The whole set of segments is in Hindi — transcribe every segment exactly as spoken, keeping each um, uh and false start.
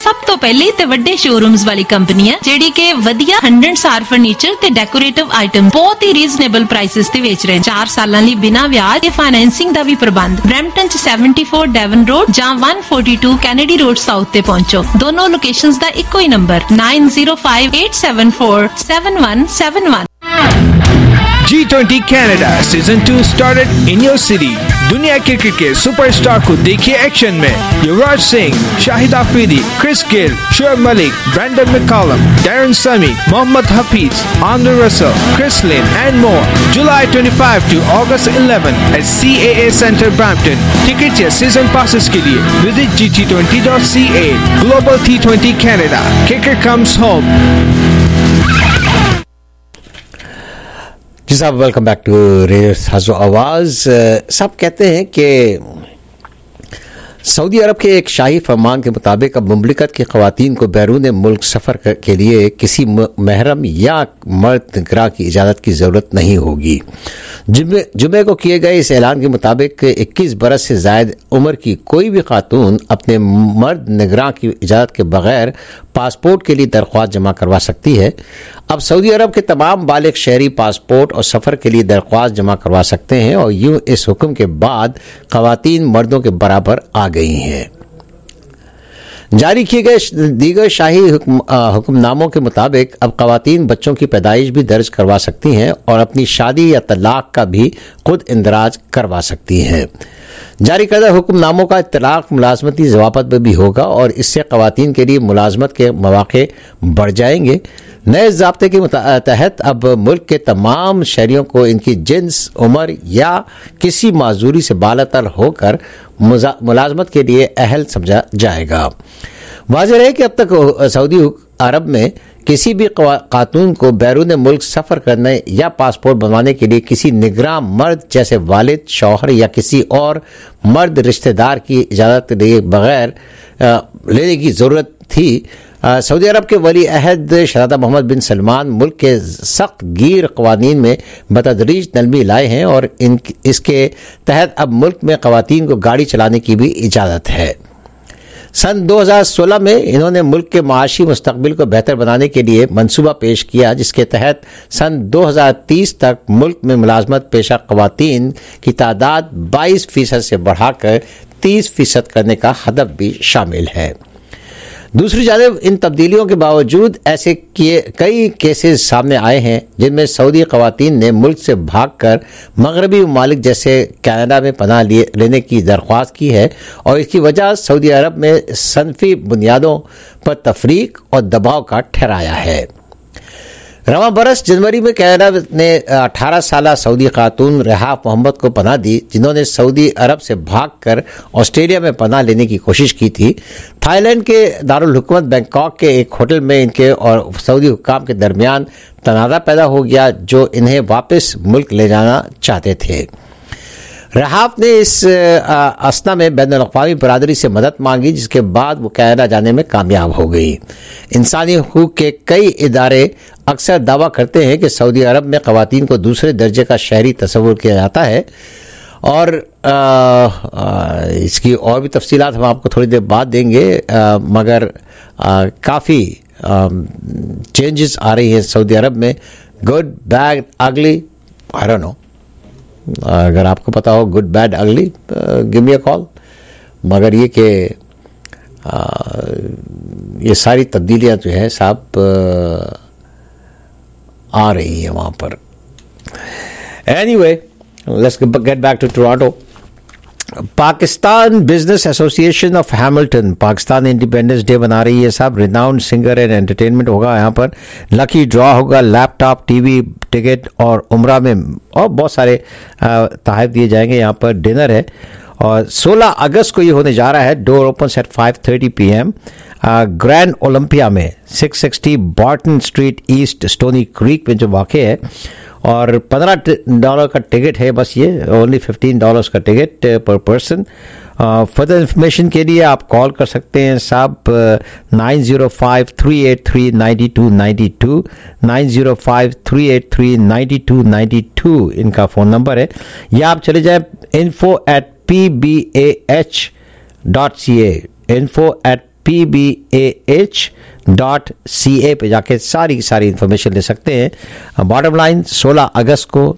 सब तो पहले ते वड्डे शोरूम्स वाली कंपनी है जेडी के वधिया हंड्रेड सार फर्नीचर ते डेकोरेटिव आइटम बहुत ही रीजनेबल प्राइसेस ते बेच रहे हैं। चार सालां ਲਈ बिना ब्याज ते फाइनेंसिंग ਦਾ ਵੀ ਪ੍ਰਬੰਧ। ब्रैम्पटन च सेवेंटी फोर डेवन रोड ਜਾਂ one forty two Kennedy road south ਤੇ ਪਹੁੰਚੋ। ਦੋਨੋਂ ਲੋਕੇਸ਼ਨਸ ਦਾ ਇੱਕੋ ਹੀ number nine zero five eight seven four seven one seven one. G twenty Canada season two started in your city। दुनिया क्रिकेट के सुपरस्टार को देखिए एक्शन में। Yuvraj Singh, Shahid Afridi, Chris Gayle, Shoaib Malik, Brendon McCullum, Darren Sammy, Mohammad Hafeez, Andre Russell, Chris Lynn and more। July twenty-fifth to August eleventh at C A A Centre Brampton। Ticket या सीजन पासेस के लिए visit G T twenty dot C A. Global T twenty Canada, kicker comes home। जी साहब, वेलकम बैक टू रेडियो हज़ो आवाज़। साहब कहते हैं कि सऊदी अरब के एक शाही फरमान के मुताबिक अब मुमलिकत की ख़वातीन को बैरून मुल्क सफ़र के लिए किसी महरम या मर्द निगरां की इजाज़त की ज़रूरत नहीं होगी। जुमे जुमे को किए गए इस ऐलान के मुताबिक इक्कीस बरस से ज़ायद उम्र की कोई भी खातून अपने मर्द निगरां की इजाज़त के बगैर पासपोर्ट के लिए दरख्वास्त जमा करवा सकती है। अब सऊदी अरब के तमाम बालिग शहरी पासपोर्ट और सफ़र के लिए दरख्वास्त जमा करवा सकते हैं और यूँ इस हुक्म के बाद ख़वातीन मर्दों के बराबर आ गई हैं। जारी किए गए दीगर शाही हुक्मनामों के मुताबिक अब ख़वातीन बच्चों की पैदाइश भी दर्ज करवा सकती हैं और अपनी शादी या तलाक का भी खुद इंदराज करवा सकती हैं। जारी करदा हुक्मनामों का इत्तलाक मुलाजमती ज़वाबत में भी होगा और इससे ख़वातीन के लिए मुलाजमत के मौक़े बढ़ जाएंगे। नए ज़ाब्ते के तहत अब मुल्क के तमाम शहरियों को इनकी जिन्स, उम्र या किसी माजूरी से बालातर होकर मुलाजमत के लिए अहल समझा जाएगा। वाज़ेह है कि अब तक सऊदी अरब में किसी भी खातून को बैरून मुल्क सफ़र करने या पासपोर्ट बनवाने के लिए किसी निगरां मर्द जैसे वालिद, शौहर या किसी और मर्द रिश्तेदार की इजाज़त लिए बगैर लेने की ज़रूरत थी। सऊदी अरब के वली अहद शहज़ादा मोहम्मद बिन सलमान मुल्क के सख्त गिर क़वानीन में बतदरीज नरमी लाए हैं और इन इसके तहत अब मुल्क में ख़वातीन को गाड़ी चलाने की भी इजाज़त है। सन दो हज़ार सोलह में इन्होंने मुल्क के माशी मुस्तकबिल को बेहतर बनाने के लिए मंसूबा पेश किया, जिसके तहत सन दो हज़ार तीस तक मुल्क में मुलाजमत पेशा ख़वातीन की तादाद बाईस फीसद से बढ़ाकर तीस फीसद करने का हदफ भी शामिल है। दूसरी जानिब इन तब्दीलियों के बावजूद ऐसे किए कई केसेस सामने आए हैं जिनमें सऊदी ख़वातीन ने मुल्क से भागकर मगरबी ममालिक जैसे कनाडा में पनाह लेने की दरख्वास्त की है और इसकी वजह सऊदी अरब में सनफी बुनियादों पर तफरीक और दबाव का ठहराया है। रवां बरस जनवरी में कनाडा ने अठारह साल सऊदी खातून रेहाफ मोहम्मद को पनाह दी, जिन्होंने सऊदी अरब से भागकर ऑस्ट्रेलिया में पनाह लेने की कोशिश की थी। थाईलैंड के दारुल हुकूमत बैंकॉक के एक होटल में इनके और सऊदी हुक्काम के दरमियान तनाज़ा पैदा हो गया, जो इन्हें वापस मुल्क ले जाना चाहते थे। रेहाफ ने इस असना में बैनुल-अक़वामी बरादरी से मदद मांगी, जिसके बाद वो कनाडा जाने में कामयाब हो गई। इंसानी हुकूक के कई इदारे अक्सर दावा करते हैं कि सऊदी अरब में ख़वातीन को दूसरे दर्जे का शहरी तस्वुर किया जाता है और आ, आ, इसकी और भी तफसीलात हम आपको थोड़ी देर बाद देंगे, आ, मगर काफ़ी चेंजेस आ रही हैं सऊदी अरब में। गुड, बैड, अगली, आई डोंट नो, अगर आपको पता हो good, bad, ugly, give me a call. मगर ये कि ये सारी तब्दीलियाँ जो है साहब आ रही है वहाँ पर। Anyway, let's get back to Toronto. Pakistan business association of Hamilton Pakistan independence day बना रही है साहब। रिनाउंड सिंगर एंड एंटरटेनमेंट होगा यहाँ पर। लकी ड्रॉ होगा, लैपटॉप, टीवी, टिकट और उम्रा में और बहुत सारे तोहफे दिए जाएंगे। यहाँ पर डिनर है और सोलह अगस्त को ये होने जा रहा है। Door open at five thirty P M Grand Olympia में six sixty Barton street east Stoney Creek में जो वाक़ है और पंद्रह डॉलर का टिकट है बस, ये ओनली फिफ्टीन डॉलर्स का ticket per person. Further information के लिए आप कॉल कर सकते हैं साहब nine zero five three eight three nine two nine two nine zero five three eight three nine two nine two इनका फ़ोन नंबर है। या आप चले जाएं info at P B A H dot C A info at P B A H dot C A पे जाके सारी की सारी इंफॉर्मेशन ले सकते हैं। बॉटम लाइन सोलह अगस्त को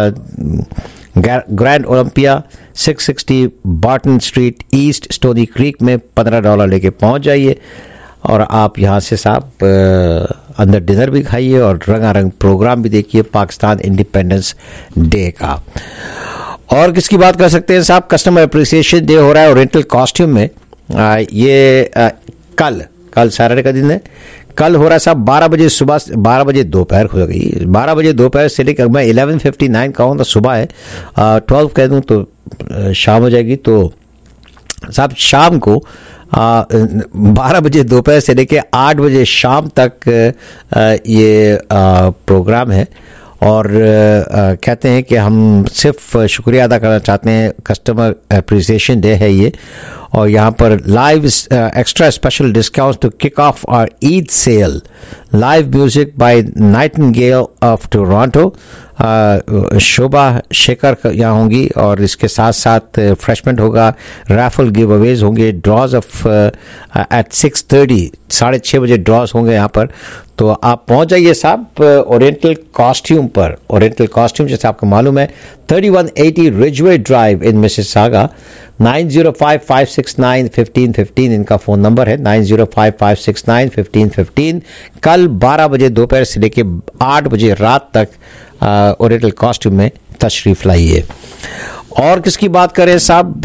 Grand Olympia six sixty Barton street east Stoney Creek में पंद्रह डॉलर लेके पहुंच जाइए और आप यहाँ से साहब अंदर डिनर भी खाइए और रंगारंग प्रोग्राम भी देखिए पाकिस्तान इंडिपेंडेंस डे का। और किसकी बात कर सकते हैं साहब, कस्टमर अप्रिसिएशन डे हो रहा है ओरिएंटल कॉस्ट्यूम में। आ, ये आ, कल कल सैटरडे का दिन है, कल हो रहा है साहब बारह बजे सुबह, बारह बजे दोपहर हो गई, बारह बजे दोपहर से लेकर मैं इलेवन फिफ्टी नाइन कहूँ तो सुबह है, ट्वेल्व कह दूँ तो शाम हो जाएगी। तो साहब शाम को बारह बजे दोपहर से लेकर आठ बजे शाम तक आ, ये आ, प्रोग्राम है और आ, कहते हैं कि हम सिर्फ शुक्रिया अदा करना चाहते हैं, कस्टमर अप्रिसिएशन डे है ये, और यहाँ पर live extra special discount to kick off our Eid sale, live music by nightingale of Toronto, Shobha Shekhar यहाँ होंगी और इसके साथ साथ फ्रेशमेंट होगा, रैफल गिव अवेज होंगे, draws of eight six thirty साढ़े छः बजे ड्रॉज होंगे यहाँ पर। तो आप पहुँच जाइए साहब ओरिएंटल कॉस्ट्यूम पर। ओरिएंटल कॉस्ट्यूम जैसे आपको मालूम है thirty one eighty Ridgeway Drive in Mississauga, nine zero five five six nine fifteen fifteen इनका फ़ोन नंबर है, nine zero five five six nine fifteen fifteen. कल बारह बजे दोपहर से लेके आठ बजे रात तक ओरिएंटल कॉस्ट्यूम में तशरीफ़ लाइए। और किसकी बात करें साहब,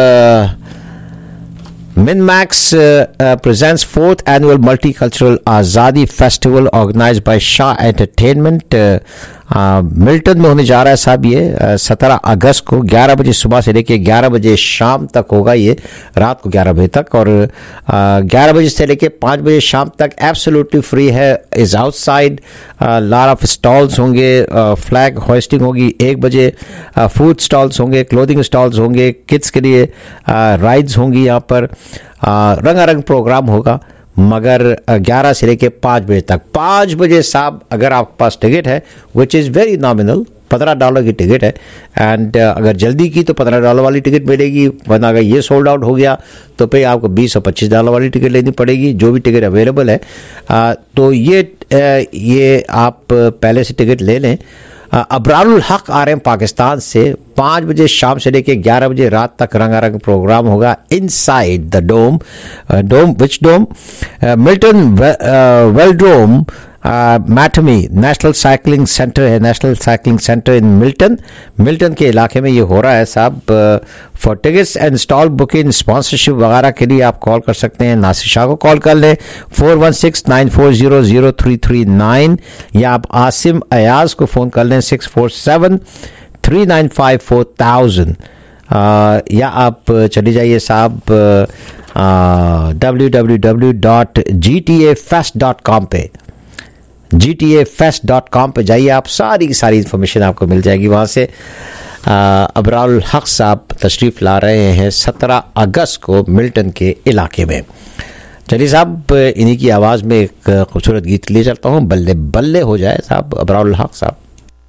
Minmax presents fourth annual multicultural आज़ादी festival organised by Shah entertainment, Milton में होने जा रहा है साहब। ये सत्रह अगस्त को ग्यारह बजे सुबह से लेके ग्यारह बजे शाम तक होगा, ये रात को ग्यारह बजे तक, और ग्यारह बजे से लेके पाँच बजे शाम तक एब्सोल्युटली फ्री है, is outside, lot of stalls होंगे, फ्लैग होइस्टिंग होगी, एक बजे फूड स्टॉल्स होंगे, क्लोथिंग स्टॉल्स होंगे, किड्स के लिए राइड्स होंगी, यहाँ पर रंगारंग प्रोग्राम होगा, मगर ग्यारह से लेके पाँच बजे तक। पाँच बजे साहब अगर आपके पास टिकट है विच इज़ वेरी नॉमिनल, पंद्रह डॉलर की टिकट है, एंड अगर जल्दी की तो पंद्रह डॉलर वाली टिकट मिलेगी, वरना अगर ये सोल्ड आउट हो गया तो फिर आपको बीस और पच्चीस डॉलर वाली टिकट लेनी पड़ेगी, जो भी टिकट अवेलेबल है। आ, तो ये आ, ये आप पहले से टिकट ले लें। अबरारुल हक आ रहे हैं पाकिस्तान से, पाँच बजे शाम से लेके ग्यारह बजे रात तक रंगारंग प्रोग्राम होगा inside the dome, dome which dome, Milton velodrome Mattamy National cycling Centre है, National cycling Centre in Milton, Milton के इलाके में ये हो रहा है साहब। For tickets and stall booking sponsorship वगैरह के लिए आप कॉल कर सकते हैं, नासिर शाह को कॉल कर लें four one six nine four zero zero three three nine, या आप आसिम अयाज को फ़ोन कर लें six four seven three nine five four thousand, या आप चले जाइए साहब W W W dot G T A fest dot com पे, G T A fest dot com पे जाइए, आप सारी की सारी इन्फॉर्मेशन आपको मिल जाएगी वहाँ से। अबरारुल हक साहब तशरीफ़ ला रहे हैं सत्रह अगस्त को मिल्टन के इलाके में। चलिए साहब इन्हीं की आवाज़ में एक खूबसूरत गीत ले चलता हूँ, बल्ले बल्ले हो जाए साहब, अबरारुल हक साहब।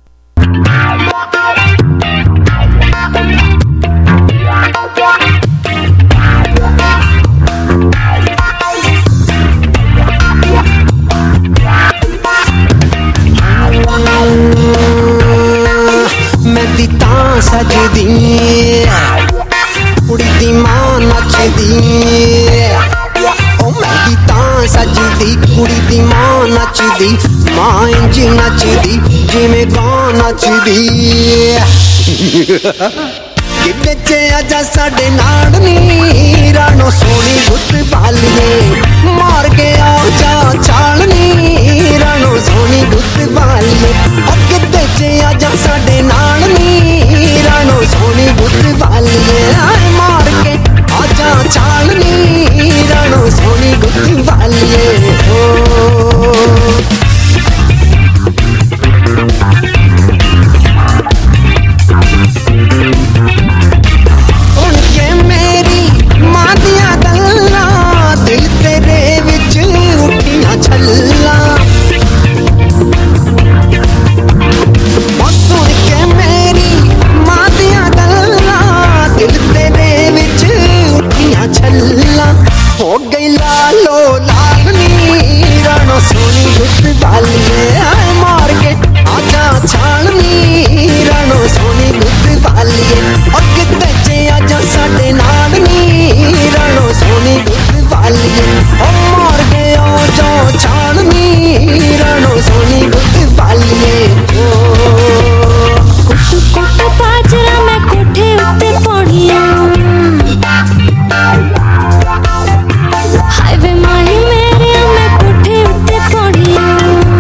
सजदी कुड़ी दी मां नचदी, ओ मेरी तां सजदी कुड़ी दी मां नचदी, मां इंज नचदी जिवें गां नचदी। किते चे आजा साडे नाल नी रानो सोनी गुत वालिए, मार के आजा चालनी रानो सोनी गुत वालिए, ओ किते चे आजा साडे नाल नी रानो सोनी गुत वालिए, मार के आजा चालनी रानो सोनी गुत वालिए। उनके मेरी मां दिया गल्ला दिल तेरे विच उठियां छल्ला, सुन के मेरी मां दिया गल्ला दिल तेरे विच उठियां छल्ला, हो गई ला गुत वालिए हाय मार के आजा छालनी रानो सोनी गुत वालिए और किते चे आजा साडे नाल नी रानो सोनी गुत वालिए ओ मार के आजा छालनी रानो सोनी गुत वालिए कुट कुट बाजरा मैं कोठे उत्ते पौड़ियां हाईवे माही मेरे मैं कोठे उत्ते पौड़ियां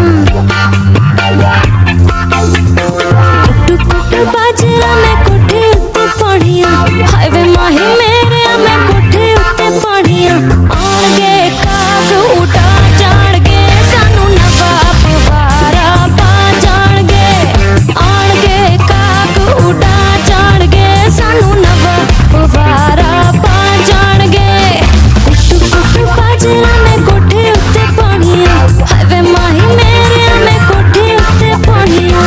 कुट कुट बाजरा मैं कोठे उत्ते पौड़ियां हाईवे माही मेरे मैं कोठे उत्ते पौड़ियां आण गए काग उड़ा जान गए सानू नवा पवारा पा जान गए आण गए काग उड़ा जान गए सानू नवा पवारा पा जान गए कुट कुट बाजरा मैं कोठे उत्ते पौड़ियां हाईवे माही मेरे मैं कोठे उत्ते पौड़ियां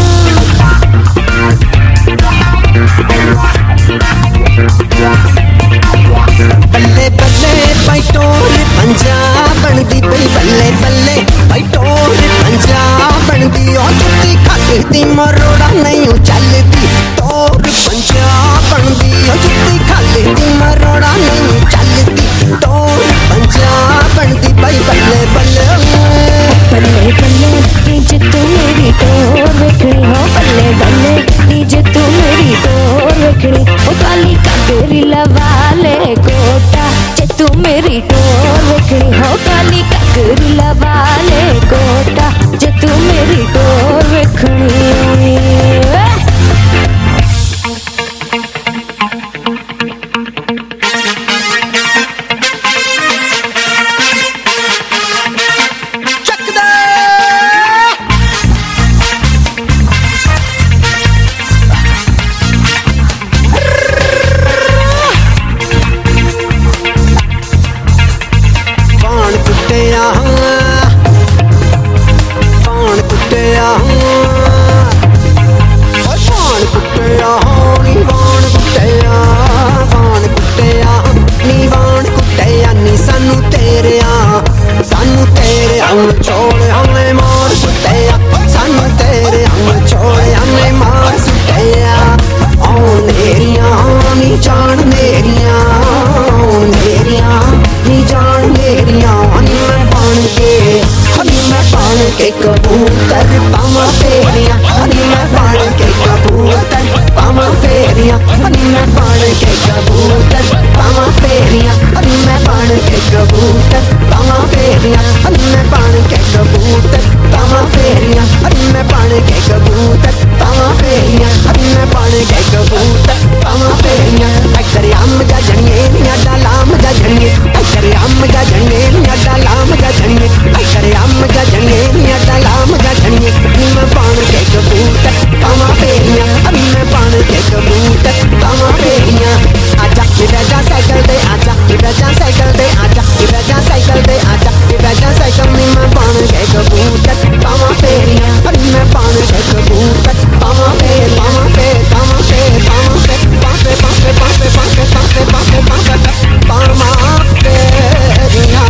बल्ले बल्ले पैटोर पंजाब बनदी पई बल्ले बल्ले पैटोर पंजाब बनदी ओ जुत्ती खालदी मरोड़ा नहीं चलदी टोर पंजाब बनदी ओ जुत्ती खालदी मरोड़ा नहीं चलदी टोर पंजाब बनदी पई बल्ले बल्ले बल्ले बल्ले नीचे तू मेरी टोर वेखनी हो बल्ले बल्ले नीचे तू मेरी टोर वेखनी ओ काली कागरी लवाले कोटा जे तू मेरी टोर वेखनी हो काली कागरी लवाले कोटा जे तू मेरी टोर वेखनी के कबूतर पावा फेरिया हनी मैं बाण के कबूतर पावा फेरिया हनी मैं बाण के कबूतर पावा फेरिया हनी मैं बाण के कबूतर पावा फेरिया हनी मैं बाण के कबूतर पावा फेरिया हनी मैं बाण के कबूतर पावा फेरिया हनी मैं बाण के कबूतर पावा फेरिया अक्सर आम जा जंगे निया डालाम जा जंगे अक्सर आम जा जंगे निया डालाम जा जंगे अक्सर आम जा जंगे निया डालाम जा जंगे हनी मैं बाण के कबूतर पावा फेरिया हनी मैं बाण के कबूतर पावा फेरिया आजा राजा साइकिल दे आजा राजा साइकिल दे आजा राजा साइकिल दे आजा राजा साइकिल में मैं बाण के कबूतर पावा फेरिया हनी मैं बाण के कबूतर पावा फेर पावा फेर पावा फेर पावा फेर पावे पावे पावे पावे पावे पावे पावे पावा फेरिया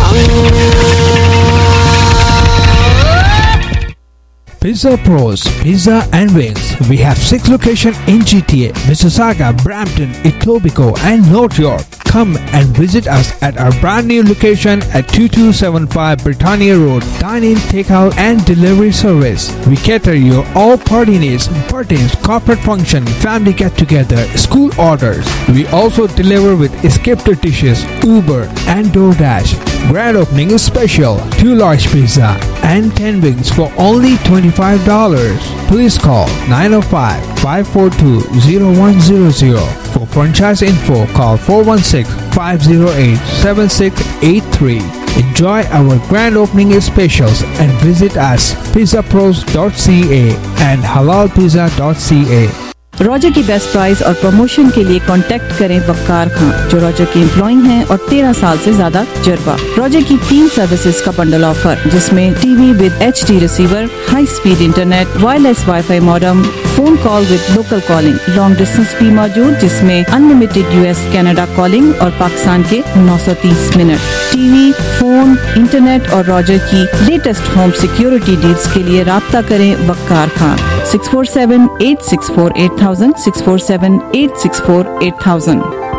Pizza Pros, Pizza and Wings. We have six locations in G T A, Mississauga, Brampton, Etobicoke and North York. Come and visit us at our brand new location at twenty-two seventy-five Britannia Road. Dine-in, takeout and delivery service. We cater your all party needs, birthdays, corporate function, family get-together, school orders. We also deliver with escape dishes, Uber and DoorDash. Grand opening is special. Two large pizza and ten wings for only twenty-five dollars. Please call nine oh five, five four two, oh one zero zero. For franchise info, call four one six, five oh eight, seven six eight three. Enjoy our grand opening specials and visit us pizza pros dot c a and halal pizza dot c a. Roger की बेस्ट प्राइस और प्रमोशन के लिए कांटेक्ट करें वक्कार खान, जो रॉजर के एम्प्लॉय हैं और तेरह साल से ज्यादा तजुर्बा। रॉजर की तीन सर्विसेज का बंडल ऑफर, जिसमें TV with H D receiver, high speed internet, wireless WiFi modem, phone call with local calling, long distance भी मौजूद जिसमें अनलिमिटेड यूएस कनाडा कॉलिंग और पाकिस्तान के नौ सौ तीस मिनट। टीवी, फोन, इंटरनेट और रॉजर की लेटेस्ट होम सिक्योरिटी डील्स के लिए राब्ता करें Waqar Khan, six four seven eight six four eight thousand, six four seven eight six four eight thousand.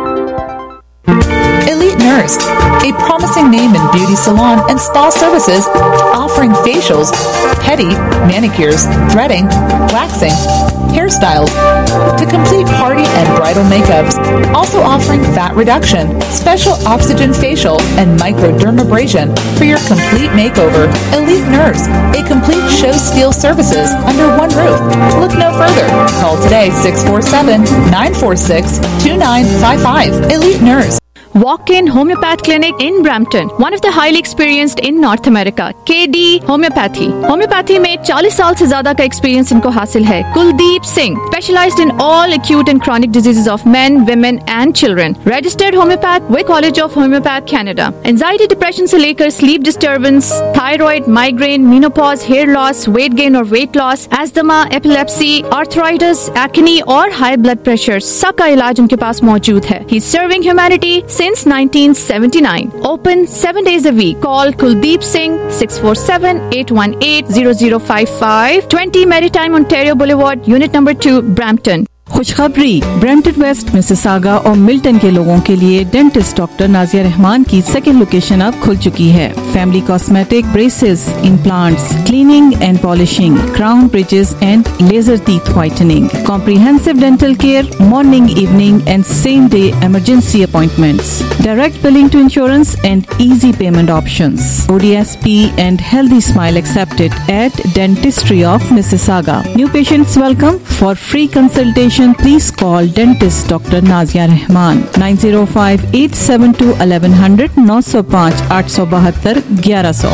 Elite Nurse, a promising name in beauty salon and spa services, offering facials, pedi, manicures, threading, waxing, hairstyles, to complete party and bridal makeups. Also offering fat reduction, special oxygen facial, and microdermabrasion for your complete makeover. Elite Nurse, a complete show steal services under one roof. Look no further. Call today six four seven nine four six two nine five five. Elite Nurse. Walk-in Homeopath Clinic in Brampton, one of the highly experienced in North America. K D Homeopathy. Homeopathy में चालीस साल से ज्यादा का एक्सपीरियंस इनको हासिल है. Kuldeep Singh, specialized in all acute and chronic diseases of men, women and children. Registered homeopath with College of Homeopath Canada. Anxiety, depression से लेकर sleep disturbance, thyroid, migraine, menopause, hair loss, weight gain और weight loss, asthma, epilepsy, arthritis, acne और high blood pressure, सबका इलाज उनके पास मौजूद है. He's serving humanity since nineteen seventy-nine. Open seven days a week. Call Kuldeep Singh six four seven eight one eight zero zero five five. twenty Maritime Ontario Boulevard, Unit number two, Brampton. खुशखबरी, ब्रैम्पटन वेस्ट, मिसिसागा और मिल्टन के लोगों के लिए डेंटिस्ट डॉक्टर नाजिया रहमान की सेकेंड लोकेशन अब खुल चुकी है। Family cosmetic, braces, implants, cleaning and polishing, crown bridges and laser teeth whitening, comprehensive dental care, morning, evening and same day emergency appointments, direct billing to insurance and easy payment options, O D S P and healthy smile accepted at Dentistry of Mississauga. New patients welcome. For free consultation, please call dentist Doctor Nazia Rahman nine zero five eight seven two eleven hundred nine zero five आठ सौ बहत्तर ग्यारह सौ।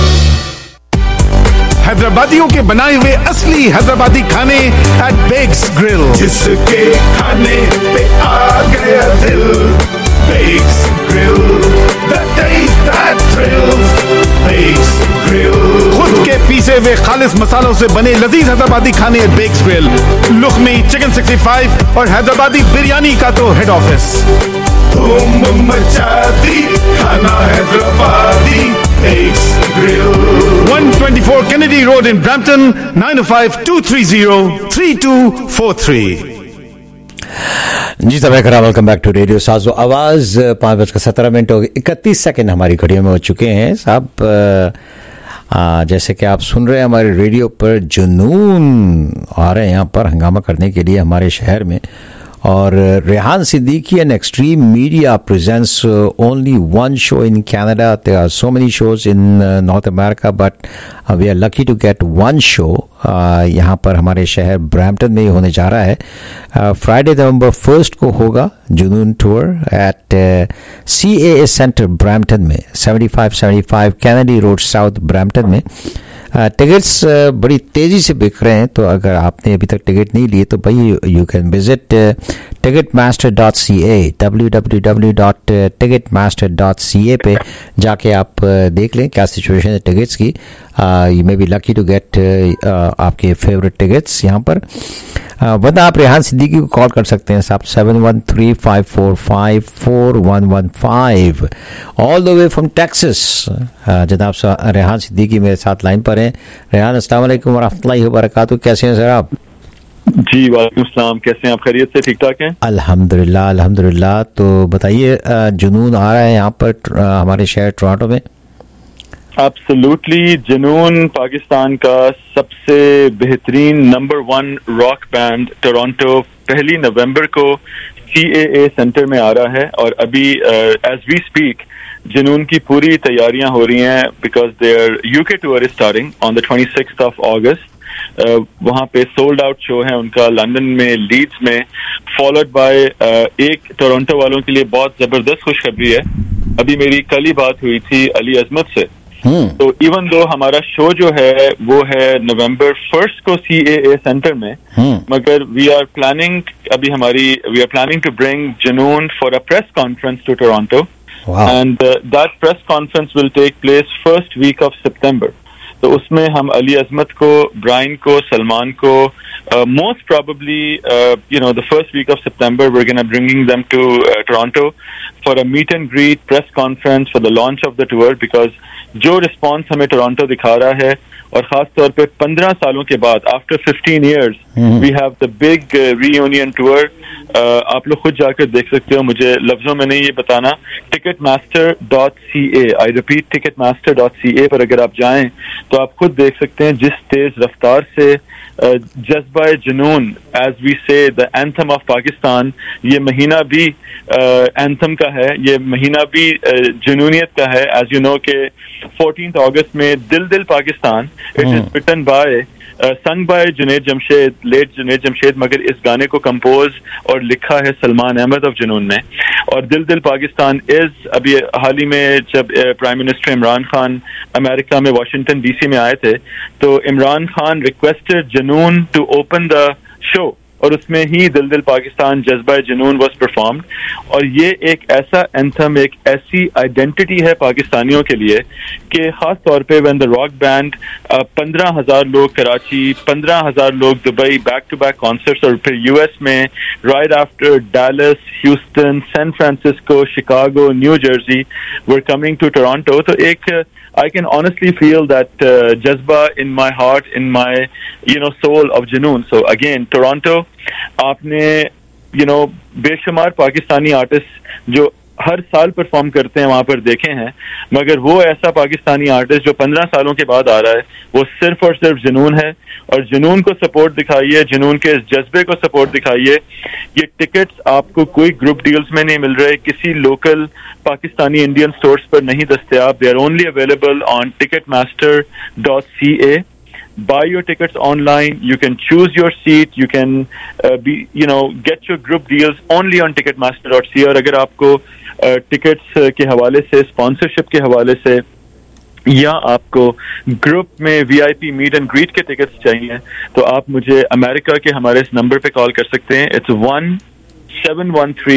हैदराबादियों के बनाए हुए असली हैदराबादी खाने एट बेक्स ग्रिल, जिसके खाने पे आ गया दिल। Bex Grill, the taste that thrills. Bex Grill, खुद के पीसे हुए खालिस मसालों से बने लजीज हैदराबादी खाने at Bex Grill. Lukhmi, chicken sixty five और हैदराबादी बिरयानी का तो हेड ऑफिस। धूम मचा दी खाना Hyderabadi Bex Grill. one twenty-four Kennedy Road in Brampton, nine oh five two three zero three two four three. जी साहब, welcome back to radio Saazo आवाज। पाँच बजकर सत्रह मिनट हो गए, इकतीस सेकेंड हमारी घड़ियों में हो चुके हैं साहब। जैसे कि आप सुन रहे हैं, हमारे रेडियो पर जुनून आ रहे हैं यहाँ पर हंगामा करने के लिए हमारे शहर में। और Rehan Siddiqui and extreme media presents only one show in Canada. There are so many shows in North America, but we are lucky to get one show यहाँ पर हमारे शहर ब्रैम्पटन में ही होने जा रहा है। फ्राइडे नवंबर फर्स्ट को होगा Junoon tour at C A A centre Brampton में, seventy five seventy five Kennedy road South Brampton में। टिकट्स बड़ी तेज़ी से बिक रहे हैं, तो अगर आपने अभी तक टिकट नहीं लिए तो भाई you can visit Ticketmaster dot C A, W W W dot Ticketmaster dot C A पे जाके आप देख लें क्या सिचुएशन है टिकट्स की। You may be lucky to get आपके फेवरेट टिकट्स यहाँ पर। वरना आप रेहान सिद्दीकी को कॉल कर सकते हैं साहब, seven one three five four five four one one five, all the way from Texas. जनाब रेहान सिद्दीकी मेरे साथ लाइन पर हैं। रेहान, अस्सलाम वालेकुम वरहमतुल्लाहि वबरकातुहू, कैसे हैं सर आप? जी वालेकुम सलाम, कैसे हैं आप? खैरियत से, ठीक ठाक हैं? अल्हम्दुलिल्लाह अल्हम्दुलिल्लाह। तो बताइए, जुनून आ रहा है यहाँ पर हमारे शहर टोरंटो में? एब्सोल्युटली, जुनून पाकिस्तान का सबसे बेहतरीन number one rock band Toronto पहली नवंबर को सी ए ए सेंटर में आ रहा है। और अभी एज वी स्पीक जुनून की पूरी तैयारियां हो रही हैं, because their UK tour is starting on the twenty sixth of August. वहां पे सोल्ड आउट शो है उनका लंदन में, लीड्स में, फॉलोड बाय एक टोरंटो वालों के लिए बहुत जबरदस्त खुशखबरी है। अभी मेरी कल ही बात हुई थी अली अजमत से, तो इवन दो हमारा शो जो है वो है नवंबर फर्स्ट को सी ए ए सेंटर में, मगर वी आर प्लानिंग अभी हमारी we are planning to bring Junoon for a press conference to Toronto, and that press conference will take place first week of September. तो उसमें हम अली अजमत को, ब्रायन को, सलमान को, most probably you know the first week of September we are gonna bringing them to Toronto for a meet and greet press conference for the launch of the tour, because जो रिस्पॉन्स हमें टोरंटो दिखा रहा है, और खास तौर पे पंद्रह सालों के बाद, after fifteen years we have the big reunion tour. आप लोग खुद जाकर देख सकते हो, मुझे लफ्जों में नहीं ये बताना. Ticketmaster dot C A, I repeat Ticketmaster dot C A पर अगर आप जाएं तो आप खुद देख सकते हैं जिस तेज रफ्तार से Jazba Junoon, as we say the anthem of Pakistan, ये महीना भी एंथम का है, ये महीना भी जुनूनियत का है. एज यू नो के फोर्टीन्थ अगस्त में Dil Dil Pakistan, it is written by sung by Junaid Jamshed, late Junaid Jamshed, मगर इस गाने को कंपोज और लिखा है सलमान अहमद ऑफ जुनून ने. और दिल दिल पाकिस्तान इज अभी हाल ही में जब prime minister Imran Khan America में वाशिंगटन डीसी में आए थे, तो Imran Khan requested Junoon to open the show, और उसमें ही दिल दिल पाकिस्तान जज्बा जुनून वाज परफॉर्म्ड. और ये एक ऐसा एंथम, एक ऐसी आइडेंटिटी है पाकिस्तानियों के लिए कि खास तौर पे व्हेन द रॉक बैंड, पंद्रह हजार लोग कराची, पंद्रह हजार लोग Dubai, back to back concerts, और फिर यूएस में right after Dallas, Houston, San Francisco, Chicago, New Jersey, we are coming to Toronto. तो एक I can honestly feel that uh, jazba in my heart, in my, you know, soul of Junoon. So again, Toronto, आपने, you know, बेशुमार पाकिस्तानी आर्टिस्ट जो हर साल परफॉर्म करते हैं वहां पर देखे हैं, मगर वो ऐसा पाकिस्तानी आर्टिस्ट जो पंद्रह सालों के बाद आ रहा है, वो सिर्फ और सिर्फ जुनून है. और जुनून को सपोर्ट दिखाइए, जुनून के इस जज्बे को सपोर्ट दिखाइए. ये टिकट्स आपको कोई ग्रुप डील्स में नहीं मिल रहे, किसी लोकल पाकिस्तानी इंडियन स्टोर्स पर नहीं दस्तयाब. They are only available on Ticketmaster dot C A. Buy your tickets online. You can choose your seat. You can uh, be, you know, get your group deals only on ticketmaster dot c a. और अगर आपको टिकट्स uh, के हवाले से, स्पॉन्सरशिप के हवाले से, या आपको ग्रुप में वीआईपी मीट एंड ग्रीट के टिकट्स चाहिए, तो आप मुझे अमेरिका के हमारे इस नंबर पे कॉल कर सकते हैं. It's one seven one three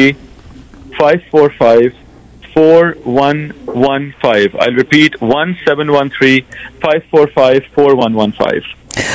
five four five four one one five. I'll repeat, one seven one three five four five four one one five.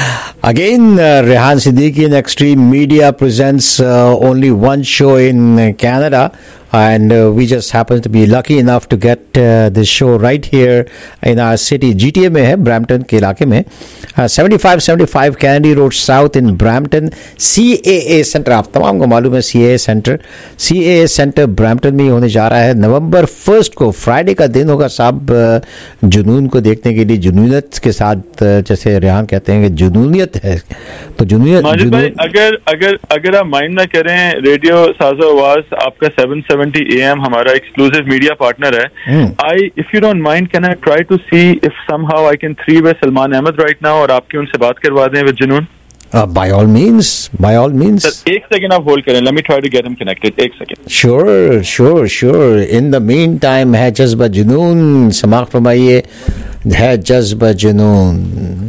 Again, uh, Rehan Siddiqui in Extreme Media presents uh, only one show in uh, Canada, and uh, we just happen to be lucky enough to get uh, this show right here in our city. G T A में है, Brampton के इलाके में, uh, seventy-five seventy-five Kennedy Road South in Brampton. C A A Center, आप तमाम को मालूम है C A A Center. C A A Center Brampton में ही होने जा रहा है. नवंबर फर्स्ट को फ्राइडे का दिन होगा साहब, जुनून को देखने के लिए, जुनूनियत के साथ, जैसे रेहान कहते हैं कि जुनूनियत है, तो जुनूनियत भाई, अगर अगर अगर आप माइंड ना करें, रेडियो साजो आवाज आपका सेवन सेवेंटी ए एम हमारा एक्सक्लूसिव मीडिया पार्टनर है. I if you don't mind, can I try to see if somehow I can three way Salman Ahmad right now, और आपकी उनसे बात करवा दें with Junoon. By all means, by all means. एक सेकंड आप होल्ड करें, let me try to get him connected. एक second. Sure sure sure. In the meantime है जज्बा जुनून, समाअत फरमाइए, है जज्बा जुनून.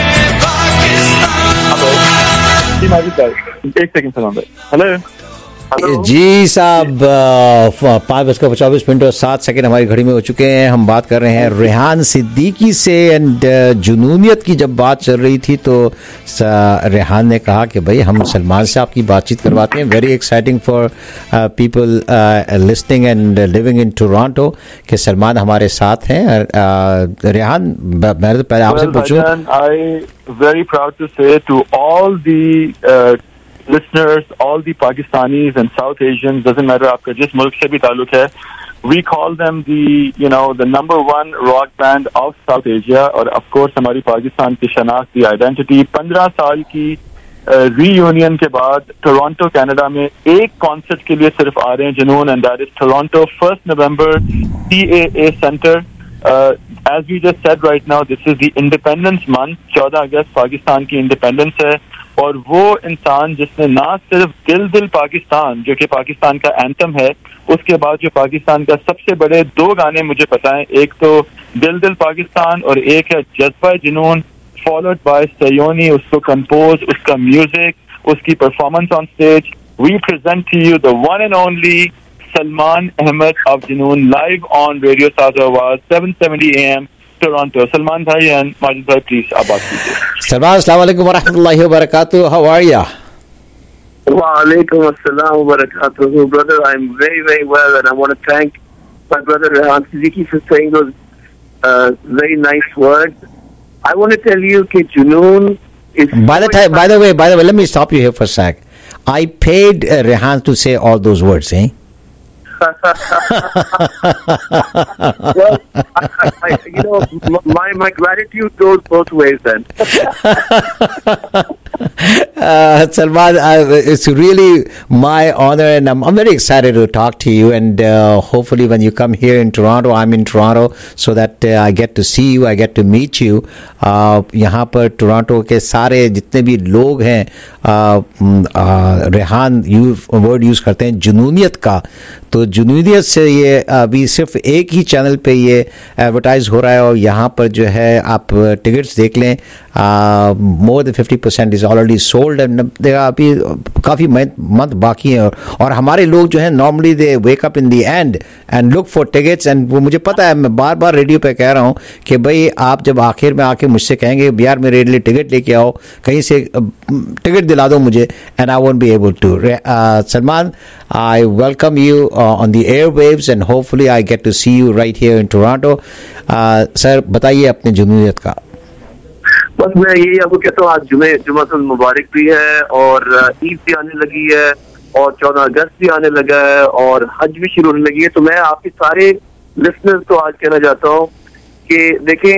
एक सेकंड सलाम भाई. हेलो जी साहब, पाँच बजकर चौबीस मिनट और सात सेकंड हमारी घड़ी में हो चुके हैं। हम बात कर रहे हैं रेहान सिद्दीकी से एंड जुनूनियत की जब बात चल रही थी तो रेहान ने कहा कि भाई हम सलमान से आपकी बातचीत करवाते हैं। Very exciting for people listening and living in Toronto कि सलमान हमारे साथ हैं। uh, रेहान, मैं तो पहले आपसे पूछूं। I very proud to say to all the listeners, all the Pakistanis and South Asians, doesn't matter आपका जिस मुल्क से भी ताल्लुक है, we call them the, you know, the number one rock band of South Asia. और of course हमारी पाकिस्तान की शनाख्त, की आइडेंटिटी, पंद्रह साल की रीयूनियन के बाद टोरंटो कनाडा में एक कॉन्सर्ट के लिए सिर्फ आ रहे हैं Junoon, and that is Toronto first November C A A centre. As we just said right now, this is the Independence Month. चौदह अगस्त पाकिस्तान की इंडिपेंडेंस है, और वो इंसान जिसने ना सिर्फ दिल दिल पाकिस्तान, जो कि पाकिस्तान का एंथम है, उसके बाद जो पाकिस्तान का सबसे बड़े दो गाने मुझे पता है, एक तो दिल दिल पाकिस्तान और एक है जज्बा जुनून, फॉलोड बाय सयोनी, उसको कंपोज, उसका म्यूजिक, उसकी performance on stage. We present to you the one and only Salman Ahmad of Junoon live on radio Saazo Awaz seven seventy A M Toronto. Salman भाई एंड माजिद भाई, प्लीज आप बात कीजिए. सलमान, अस्सलाम वालेकुम व रहमतुल्लाहि व बरकातहू. How are you? Walaikum assalam wa barakatuhu. Brother, I'm very, very well, and I want to thank my brother Rehan Siddiqui for saying those uh, very nice words. I want to tell you that Junoon is... By the time, by the way, by the way, let me stop you here for a sec. I paid uh, Rehan to say all those words, eh? Well, I, I, you know, my my gratitude goes both ways. Then, uh, Salman, uh, it's really my honor, and I'm, I'm very excited to talk to you. And uh, hopefully, when you come here in Toronto, I'm in Toronto, so that uh, I get to see you, I get to meet you. Uh, यहाँ पर टोरंटो के सारे जितने भी लोग हैं, रेहान यू वर्ड यूज करते हैं जुनूनियत का, तो जुनूनियत से ये अभी सिर्फ एक ही चैनल पे ये एडवर्टाइज हो रहा है, और यहाँ पर जो है आप टिकट्स देख लें, more than fifty percent is already sold, and अभी काफ़ी मंथ बाकी हैं. और, और हमारे लोग जो है normally they wake up in the end and look for tickets, and वो मुझे पता है, मैं बार बार रेडियो पे कह रहा हूँ कि भाई आप जब आखिर में आके मुझसे कहेंगे यार मेरे लिए टिकट लेके आओ, कहीं से टिकट दिला दो मुझे, and I won't be able to. Salman, I welcome you on the airwaves, and hopefully I get to see you right here in Toronto. Sir, बताइए अपने जुनूनियत का. बस मैं यही आपको कहता हूँ, आज जुमे जुमातुल मुबारक भी है, और ईद भी आने लगी है, और चौदह अगस्त भी आने लगा है, और हज भी शुरू होने लगी है. तो मैं आपके सारे लिसनर्स को आज कहना चाहता हूँ कि देखें,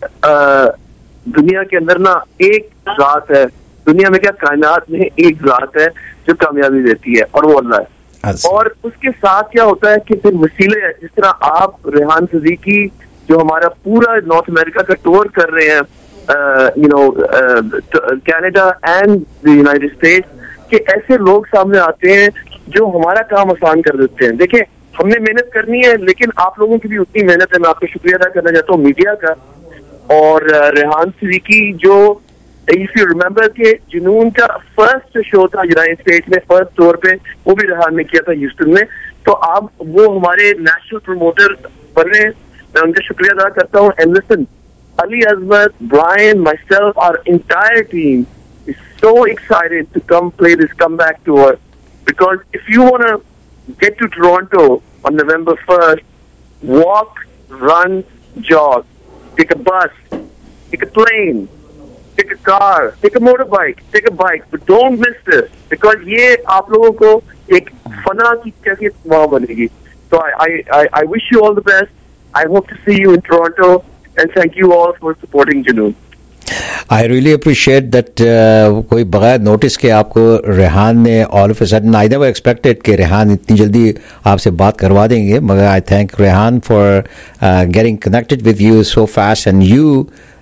दुनिया के अंदर ना एक जात है, दुनिया में क्या कायनात में एक जात है जो कामयाबी देती है, और वो अल्लाह है. और उसके साथ क्या होता है कि फिर वसीले, जिस तरह आप रेहान सिद्दीकी जो हमारा पूरा नॉर्थ अमेरिका का टूर कर रहे हैं, you know Canada and the United States, के ऐसे लोग सामने आते हैं जो हमारा काम आसान कर देते हैं. देखिए, हमने मेहनत करनी है, लेकिन आप लोगों की भी उतनी मेहनत है. मैं आपका शुक्रिया अदा करना चाहता हूँ मीडिया का, और रेहान सिद्दीकी जो, इफ यू रिमेम्बर के जुनून का फर्स्ट शो था यूनाइटेड स्टेट्स में, फर्स्ट टूर पे, वो भी रेहान ने किया था ह्यूस्टन में. तो आप वो हमारे नेशनल प्रमोटर बने, मैं उनका शुक्रिया अदा करता हूँ. And listen, Ali Azmat, Brian, myself, our entire team is so excited to come play this comeback tour, because if you want to get to Toronto on November first, walk, run, jog, take a bus, take a plane, take a car, take a motorbike, take a bike, but don't miss this, because ये आप लोगों को एक फना की कैफियत वहाँ बनेगी. So I, I, I, I wish you all the best. I hope to see you in Toronto. And thank you all for supporting Junoon. I really appreciate that. uh, कोई बगैर नोटिस के आपको रेहान ने all of a sudden, I never expected कि रेहान इतनी जल्दी आपसे बात करवा देंगे, मगर I thank Rehan for getting connected with you so fast, and you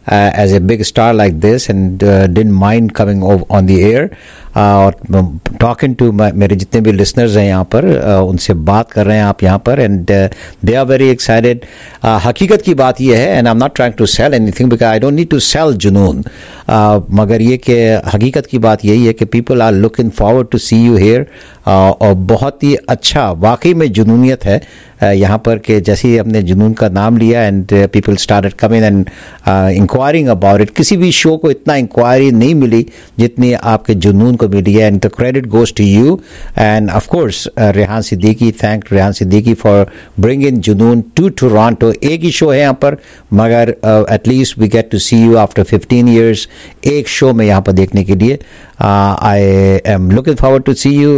uh, as a big star like this, and uh, didn't mind coming over on the air. और टॉकिंग टू मेरे जितने भी लिसनर्स हैं यहाँ पर, uh, उनसे बात कर रहे हैं आप यहाँ पर, and they are very excited. हकीकत की बात ये है, and I am not trying to sell anything because I don't need to sell Junoon, मगर ये कि हकीकत की बात यही है कि people are looking forward to see you here. और बहुत ही अच्छा वाकई में जुनूनियत है uh, यहाँ पर, कि जैसे ही हमने जुनून का नाम लिया and people started coming and inquiring about it. किसी भी शो को इतना इंक्वायरी नहीं मिली जितनी आपके जुनून को मिली है, and the credit goes to you and of course Rehan Siddiqui. Thank Rehan Siddiqui for bringing Junoon to Toronto. एक ही शो है यहाँ पर, मगर at least we get to see you after fifteen years एक शो में यहाँ पर देखने के लिए. I am looking forward to see you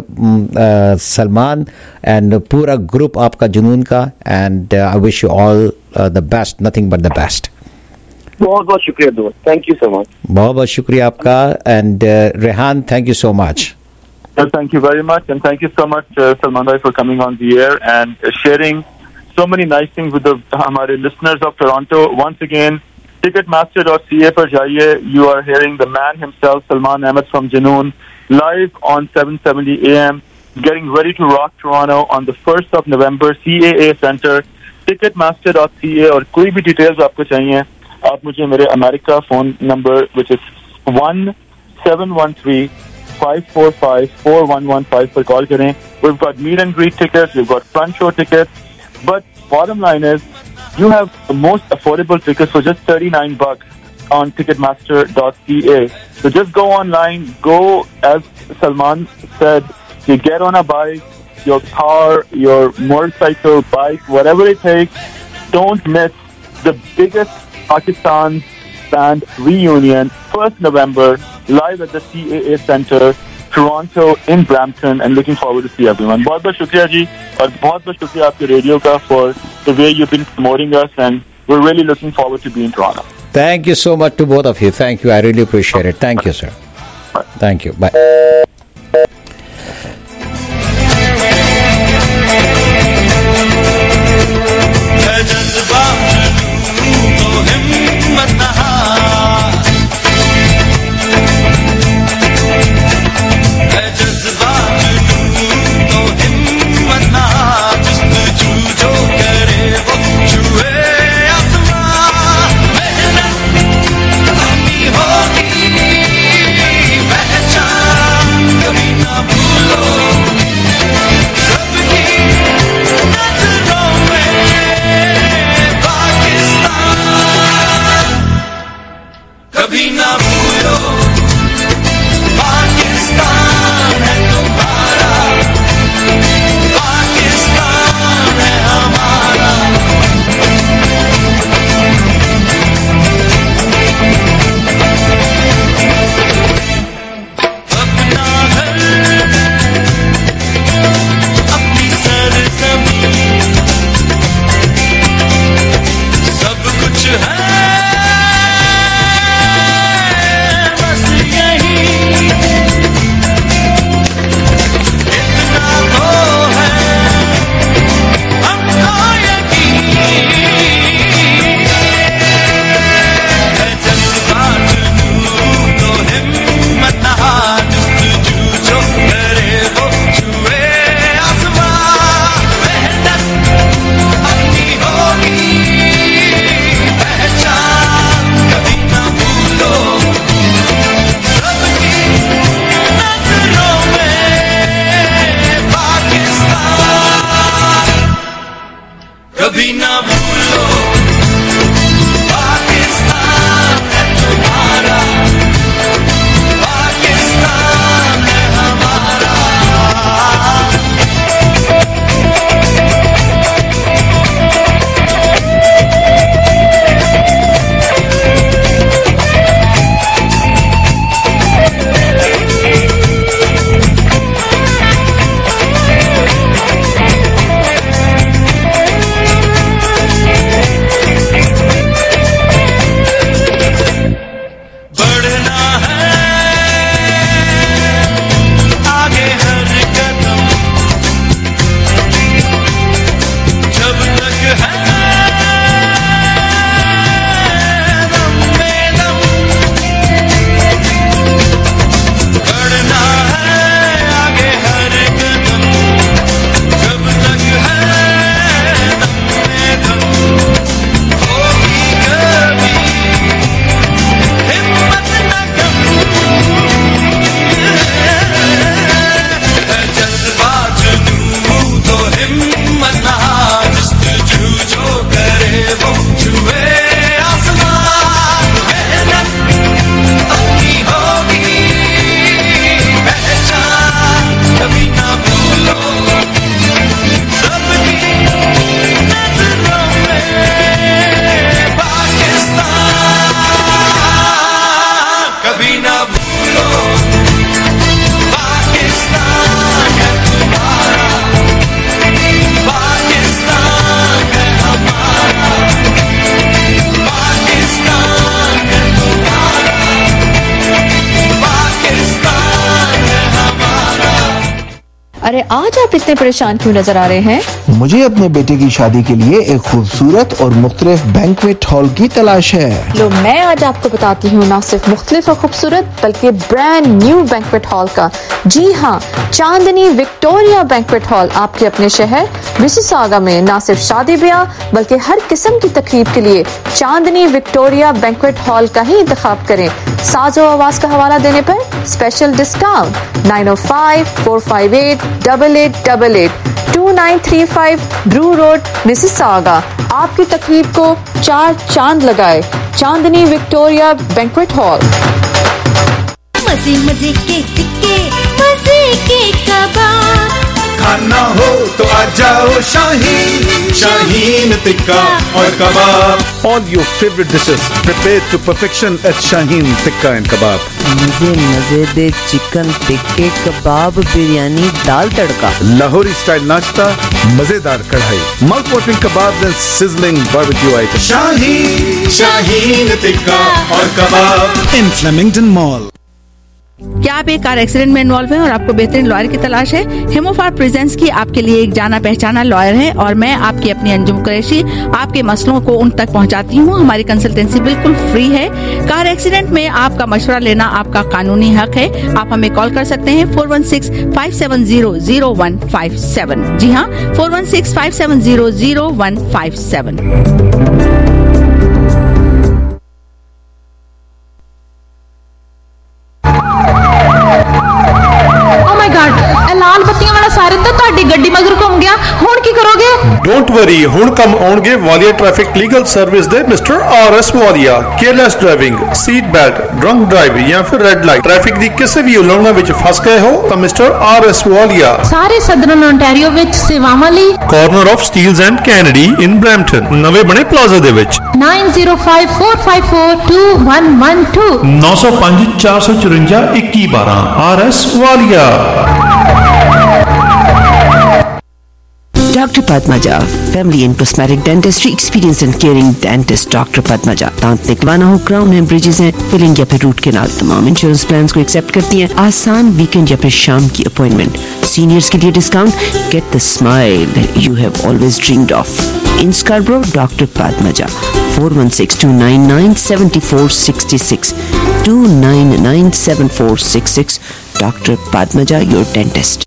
Salman and पूरा ग्रुप आपका जुनून का, and I wish you all the best, nothing but the best. बहुत बहुत शुक्रिया दोस्त, थैंक यू सो मच. बहुत बहुत शुक्रिया आपका. And Rehan, thank you so much. Thank you very much, and thank you so much, uh, Salman bhai, for coming on the air and uh, sharing so many nice things with the हमारे listeners of Toronto. Once again, ticketmaster dot c a पर जाइए. You are hearing the man himself, Salman Ahmed from Junoon, live on seven seventy A M, getting ready to rock Toronto on the first of November, C A A Center, ticketmaster dot c a. और कोई भी details आपको चाहिए, आप मुझे मेरे America phone number which is one seven one three five four five four one one five पर कॉल करें. We've got meet and greet tickets, we've got front show tickets, but bottom line is you have the most affordable tickets for just thirty-nine bucks on ticketmaster dot c a. So just go online, go, as Salman said, you get on a bike, your car, your motorcycle, bike, whatever it takes. Don't miss the biggest Pakistan band reunion, first November, live at the C A A Center, Toronto in Brampton, and looking forward to see everyone. बहुत बहुत शुक्रिया जी, और बहुत बहुत शुक्रिया आपके रेडियो का for the way you've been promoting us, and we're really looking forward to being in Toronto. Thank you so much to both of you. Thank you. I really appreciate it. Thank you, sir. Bye. Thank you. Bye. अरे आज आप इतने परेशान क्यों नजर आ रहे हैं? मुझे अपने बेटे की शादी के लिए एक खूबसूरत और मुख्तलिफ बैंक्वेट हॉल की तलाश है। लो मैं आज आपको बताती हूँ ना सिर्फ मुख्तलिफ और खूबसूरत बल्कि ब्रांड न्यू बैंक्वेट हॉल का। जी हाँ, चांदनी विक्टोरिया बैंक्वेट हॉल आपके अपने शहर मिसिसागा में ना सिर्फ शादी ब्याह बल्कि हर किस्म की तकरीब के लिए चांदनी विक्टोरिया बैंक्वेट हॉल का ही इंतखाब करें। साजो आवाज का हवाला देने पर special discount nine o five four five eight double eight double eight two nine three five Drew road Mississauga. आपकी तकरीब को चार चांद लगाए। Chandni Victoria banquet hall. मजे मजे के टिक्के, मजे के कबाब, खाना हो तो आ जाओ शाहीन, शाहीन टिक्का और कबाब। All your favorite dishes prepared to perfection at Shaheen Tikka and Kebab. मजे मजेदार चिकन टिक्के कबाब बिरयानी दाल तड़का, लाहौरी स्टाइल नाश्ता, मजेदार कढ़ाई, mouth watering kebabs and sizzling barbecue items. Shaheen, Shaheen Tikka और कबाब in Flemington Mall. क्या आप एक कार एक्सीडेंट में इन्वॉल्व हैं और आपको बेहतरीन लॉयर की तलाश है? हिमोफार प्रेजेंस की आपके लिए एक जाना पहचाना लॉयर है और मैं आपकी अपनी अंजुम कुरैशी आपके मसलों को उन तक पहुंचाती हूं। हमारी कंसल्टेंसी बिल्कुल फ्री है। कार एक्सीडेंट में आपका मशवरा लेना आपका कानूनी हक है। आप हमें कॉल कर सकते हैं four one six five seven zero zero one five seven. जी हाँ, four one six five seven zero zero one five seven. लाल बत्तियां वाला सायरन तो ਤੁਹਾਡੀ ਗੱਡੀ ਮਗਰ ਘੁੰਮ ਗਿਆ। ਹੁਣ ਕੀ ਕਰੋਗੇ? डोंट वरी, ਹੁਣ ਕੰਮ ਆਉਣਗੇ ਵਾਲੀਆ ਟ੍ਰੈਫਿਕ ਲੀਗਲ ਸਰਵਿਸ ਦੇ mister R S Walia. Careless driving, seat belt, drunk drive ਜਾਂ ਫਿਰ ਰੈੱਡ ਲਾਈਟ, ਟ੍ਰੈਫਿਕ ਦੀ ਕਿਸੇ ਵੀ ਉਲੰਘਣਾ ਵਿੱਚ ਫਸ ਗਏ ਹੋ ਤਾਂ ਮਿਸਟਰ ਆਰ ਐਸ ਵਾਲੀਆ ਸਾਰੇ ਸਦਰਨ ਓਨਟਾਰੀਓ ਵਿੱਚ ਸੇਵਾਵਾਂ ਲਈ corner of Steeles and Kennedy in Brampton ਨਵੇਂ ਬਣੇ ਪਲਾਜ਼ਾ ਦੇ ਵਿੱਚ nine zero five four five four two one one two नौ सौ पाँच चार सौ चुरंजा इक्की बारह R S Walia. Doctor Padmaja, family and cosmetic dentistry, experienced and caring dentist Doctor Padmaja। दांत निकलवाना हो, क्राउन एंड ब्रिजेस हैं, फिलिंग या फिर रूट कैनाल, तमाम इंश्योरेंस प्लान्स को एक्सेप्ट करती हैं। आसान वीकेंड या फिर शाम की अपॉइंटमेंट, सीनियर्स के लिए discount, get the smile you have always dreamed of. In Scarborough, doctor Padmaja, four one six two nine nine seven four six six two nine nine seven four six six. Doctor Padmaja, your dentist.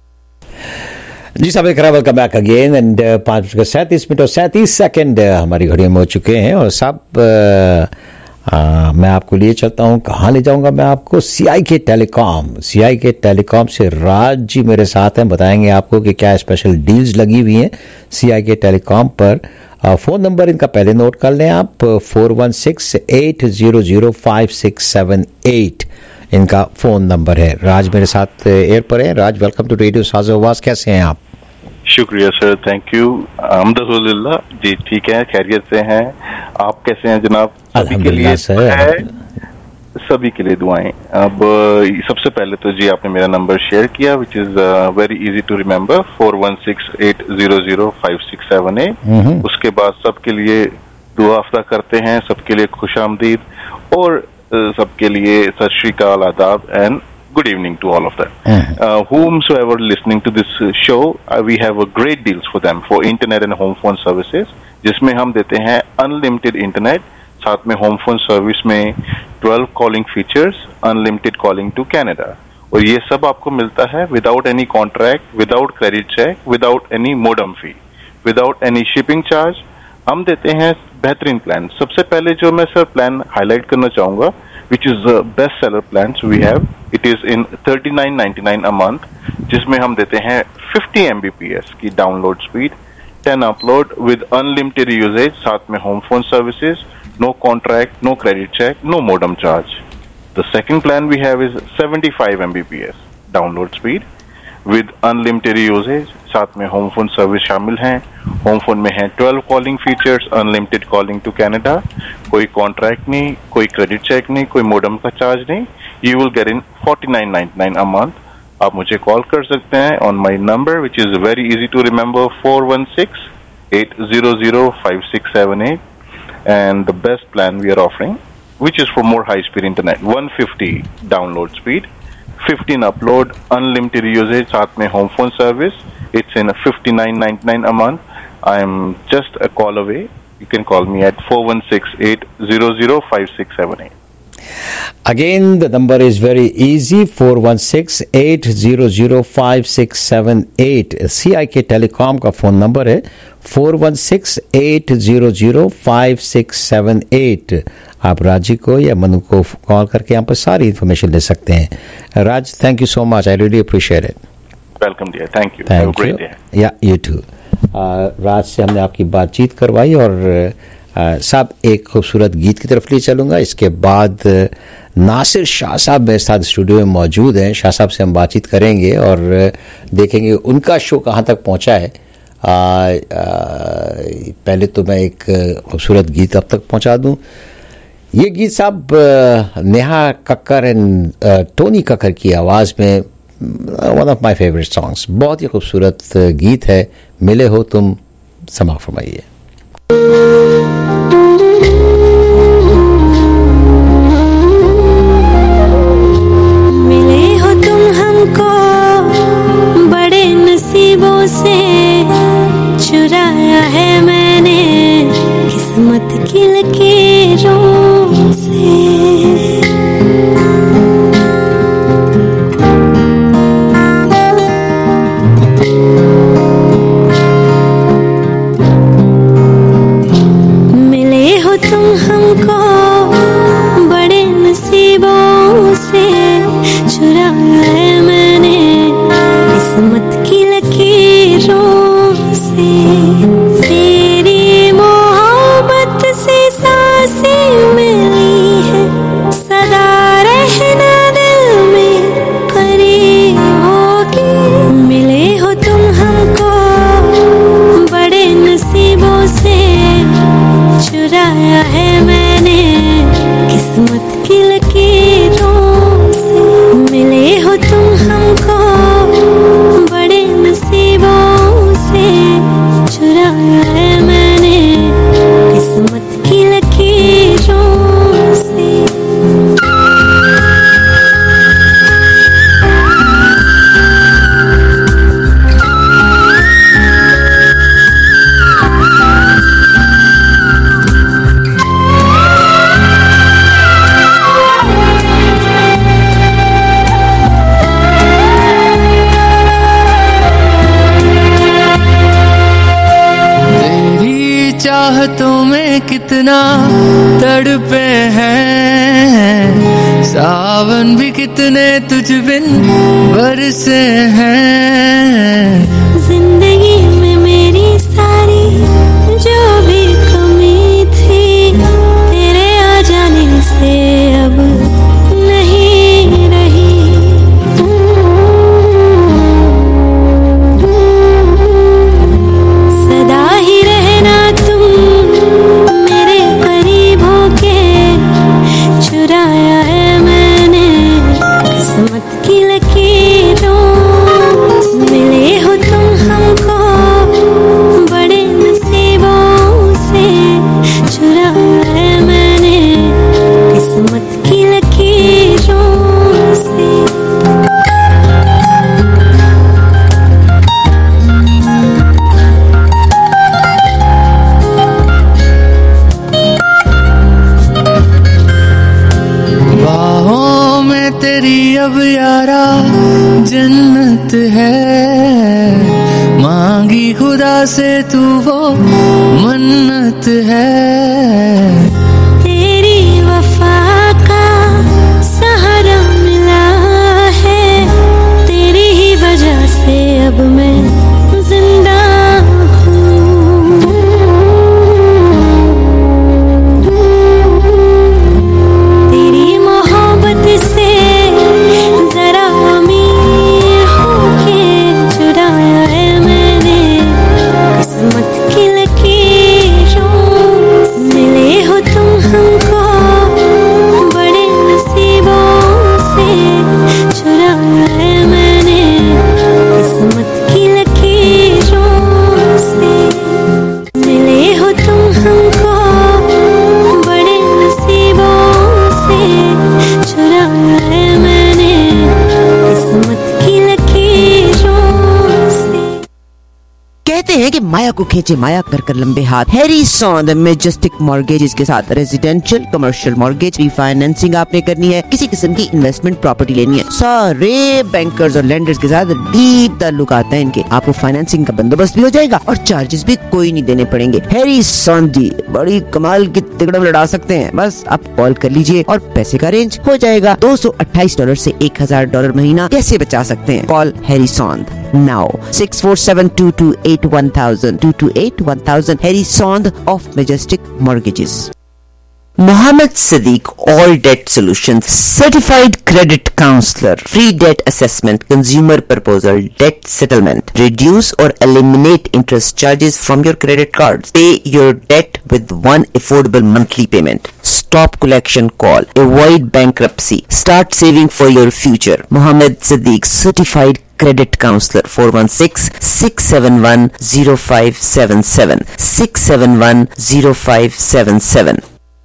जी साहब, एक वेलकम बैक अगेन एंड पाँच बजकर सैंतीस मिनट और सैंतीस सेकेंड हमारी घड़ियों में हो चुके हैं। और साहब मैं आपको लिए चलता हूँ, कहाँ ले जाऊँगा मैं आपको? सीआई के टेलीकॉम। सीआई के टेलीकॉम से राज जी मेरे साथ हैं, बताएंगे आपको कि क्या स्पेशल डील्स लगी हुई हैं सीआई के टेलीकॉम पर। फ़ोन नंबर इनका पहले नोट कर लें आप, four one six eight zero zero five six seven eight इनका फ़ोन नंबर है। राज मेरे साथ एयर पर है। Raj, welcome to radio Saazo Awaaz, कैसे हैं आप? शुक्रिया sir, thank you. Ahmadullah ji, ठीक है, खैरियत से हैं। आप कैसे हैं जनाब? सभी के लिए है, सभी के लिए दुआएं। अब सबसे पहले तो जी आपने मेरा नंबर शेयर किया which is very easy to remember, four one six eight zero zero five six seven eight. उसके बाद सबके लिए दुआ अफ्ता करते हैं, सबके लिए खुशामदीद और सबके लिए सत श्री अकाल, आदाब and good evening to all of them. Mm-hmm. Uh, whomsoever listening to this uh, show, uh, we have a great deals for them for internet and home phone services, जिसमें हम देते हैं अनलिमिटेड इंटरनेट, साथ में होम फोन सर्विस में twelve calling features, unlimited calling to Canada, और ये सब आपको मिलता है without any contract, without credit check, without any modem fee, without any shipping charge. हम देते हैं बेहतरीन प्लान। सबसे पहले जो मैं सर प्लान हाईलाइट करना चाहूंगा, which is the best seller plans we have, it is in thirty-nine ninety-nine a month, जिसमें हम देते हैं fifty M B P S की download speed, ten upload with unlimited usages, साथ में home phone services, no contract, no credit check, no modem charge. The second plan we have is seventy five M B P S download speed with unlimited usages, साथ में होम फोन सर्विस शामिल हैं। होम फोन में है twelve calling features, unlimited calling to Canada, कोई कॉन्ट्रैक्ट नहीं, कोई क्रेडिट चेक नहीं, कोई मोडम का चार्ज नहीं। You will get in forty nine ninety nine a month. आप मुझे कॉल कर सकते हैं on my number which is very easy to remember, four one six eight zero zero five six seven eight, and the best plan we are offering which is for more high speed internet, one fifty download speed, fifteen upload, unlimited usages, साथ में home phone service. It's in fifty nine ninety nine a month. I am just a call away. You can call me at four one six eight zero zero five six seven eight. Again, the number is very easy, four one six eight zero zero five six seven eight. C I K Telecom का फोन नंबर है four one six eight zero zero five six seven eight. आप राजी को या मनु को कॉल करके यहाँ पर सारी इन्फॉर्मेशन ले सकते हैं. Raj, thank you so much. I really appreciate it. Welcome dear. Thank you. Have a great day. Yeah you too. Raj से हमने आपकी बातचीत करवाई और uh, साहब एक खूबसूरत गीत की तरफ ले चलूँगा. इसके बाद नासिर शाह साहब मेरे साथ स्टूडियो में मौजूद हैं. शाह साहब से हम बातचीत करेंगे और देखेंगे उनका शो कहाँ तक पहुँचा है. आ, आ, पहले तो मैं एक खूबसूरत गीत अब तक पहुँचा दूँ. ये गीत साहब नेहा कक्कर एंड टोनी कक्कर की आवाज़ में one of my favourite songs. बहुत ही खूबसूरत गीत है. मिले हो तुम, समा फरमाइए. मिले हो तुम हमको बड़े नसीबों से, चुराया है मैंने किस्मत की लकीरों से. तुम हमको बड़े नसीबों से, चुराया है मैंने किस्मत की लकीरों से. तेरी मोहब्बत से सांसें मिली है, सदा रहना दिल में करीब होगी. मिले हो तुम हमको बड़े नसीबों से, चुराया है मैंने किस्मत की लकीरों से. मिले हो तुम हमको बड़े नसीबों से, चुराया है मैंने किस्मत की लकीरों से. चाहतों में कितना तड़पे हैं, सावन भी कितने तुझ बिन बरसे हैं. जिंदगी में मेरी सारी जो भी कमी थी, तेरे आ जाने से अब नहीं रही. सदा ही रहना तुम मेरे करीब होके, चुराया है मैंने किस्मत की लकीरों. मिले हो तुम हमको बड़े नसीबों से, चुराया है मैंने किस्मत की लकीरों से. बाहों में तेरी अब यारा जन्नत है, मांगी खुदा से तू वो मन्नत है. तेरी वफा का सहारा मिला है, तेरी ही वजह से अब मैं जिंदा हूँ. तेरी मोहब्बत से जरा अमीर होके, चुराया है मैंने किस्मत की लकीरों. मिले हो कहते हैं कि माया को खींचे माया कर कर लंबे हाथ। हैरी सॉन्द मेजेस्टिक मॉर्गेजेस के साथ रेजिडेंशियल कमर्शियल मॉर्गेज रिफाइनेंसिंग आपने करनी है, किसी किस्म की इन्वेस्टमेंट प्रॉपर्टी लेनी है, सारे बैंकर्स और लेंडर्स के साथ डीप ताल्लुकात हैं इनके। आपको फाइनेंसिंग का बंदोबस्त भी हो जाएगा और चार्जेस भी कोई नहीं देने पड़ेंगे। हैरी सॉन्द जी बड़ी कमाल की तिकड़म लड़ा सकते हैं। बस आप कॉल कर लीजिए और पैसे का अरेंज हो जाएगा। दो सौ अट्ठाईस डॉलर से एक हजार डॉलर महीना कैसे बचा सकते हैं? Call Harry Sond now six four seven two two eight one thousand two two eight one thousand Harry Sond of Majestic Mortgages. Mohammed Sadiq All Debt Solutions Certified Credit Counselor, Free Debt Assessment, Consumer Proposal, Debt Settlement, Reduce or Eliminate Interest Charges from your credit cards, Pay your debt with one affordable monthly payment, Stop collection call, Avoid bankruptcy, Start saving for your future. Mohammed Sadiq Certified Credit Counselor, four one six six seven one zero five seven seven six seven one zero five seven seven.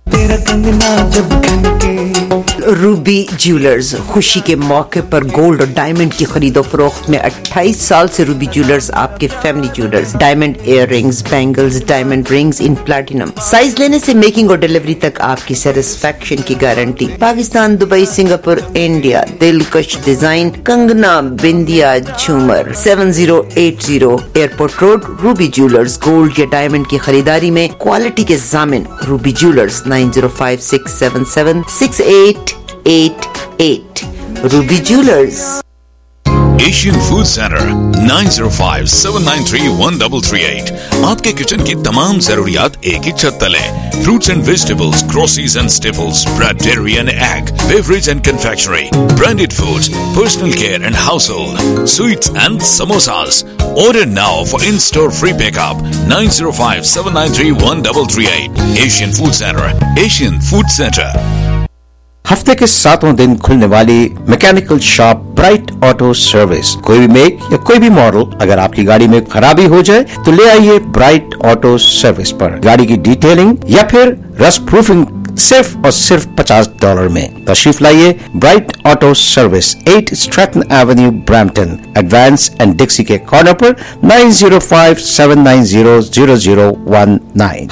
Ruby jewellers खुशी के मौके पर गोल्ड और डायमंड की खरीदो फरोख्त में अट्ठाईस साल से रूबी ज्वेलर्स आपके family jewellers. Diamond ear rings, bangles, diamond rings in platinum, size लेने से मेकिंग और डिलीवरी तक आपकी सेटिस्फेक्शन की guarantee. Pakistan, Dubai, Singapore, India, दिलकश डिजाइन, कंगना, बिंदिया, झूमर। Seven zero eight zero airport road, Ruby jewellers. Gold या डायमंड की खरीदारी में क्वालिटी के जामिन Ruby jewellers. Nine zero five six seven seven six eight eight eight Ruby Jewelers. Asian Food Center nine zero five seven nine three one three three eight. आपके किचन की तमाम जरूरियात एक ही छत तले। Fruits and vegetables, groceries and staples, bread, dairy and egg, beverage and confectionery, branded foods, personal care and household, sweets and samosas. Order now for in-store free pickup. nine zero five seven nine three one three three eight. Asian Food Center. Asian Food Center. हफ्ते के सातों दिन खुलने वाली mechanical shop Bright Auto Service. कोई भी मेक या कोई भी मॉडल अगर आपकी गाड़ी में खराबी हो जाए तो ले आइए ब्राइट ऑटो सर्विस पर। गाड़ी की डिटेलिंग या फिर रस्ट प्रूफिंग सिर्फ और सिर्फ पचास डॉलर में। तशरीफ लाइए Bright Auto Service, at Stratton avenue, Brampton. Advance and Dixie के कॉर्नर पर nine zero five seven nine zero zero zero one nine.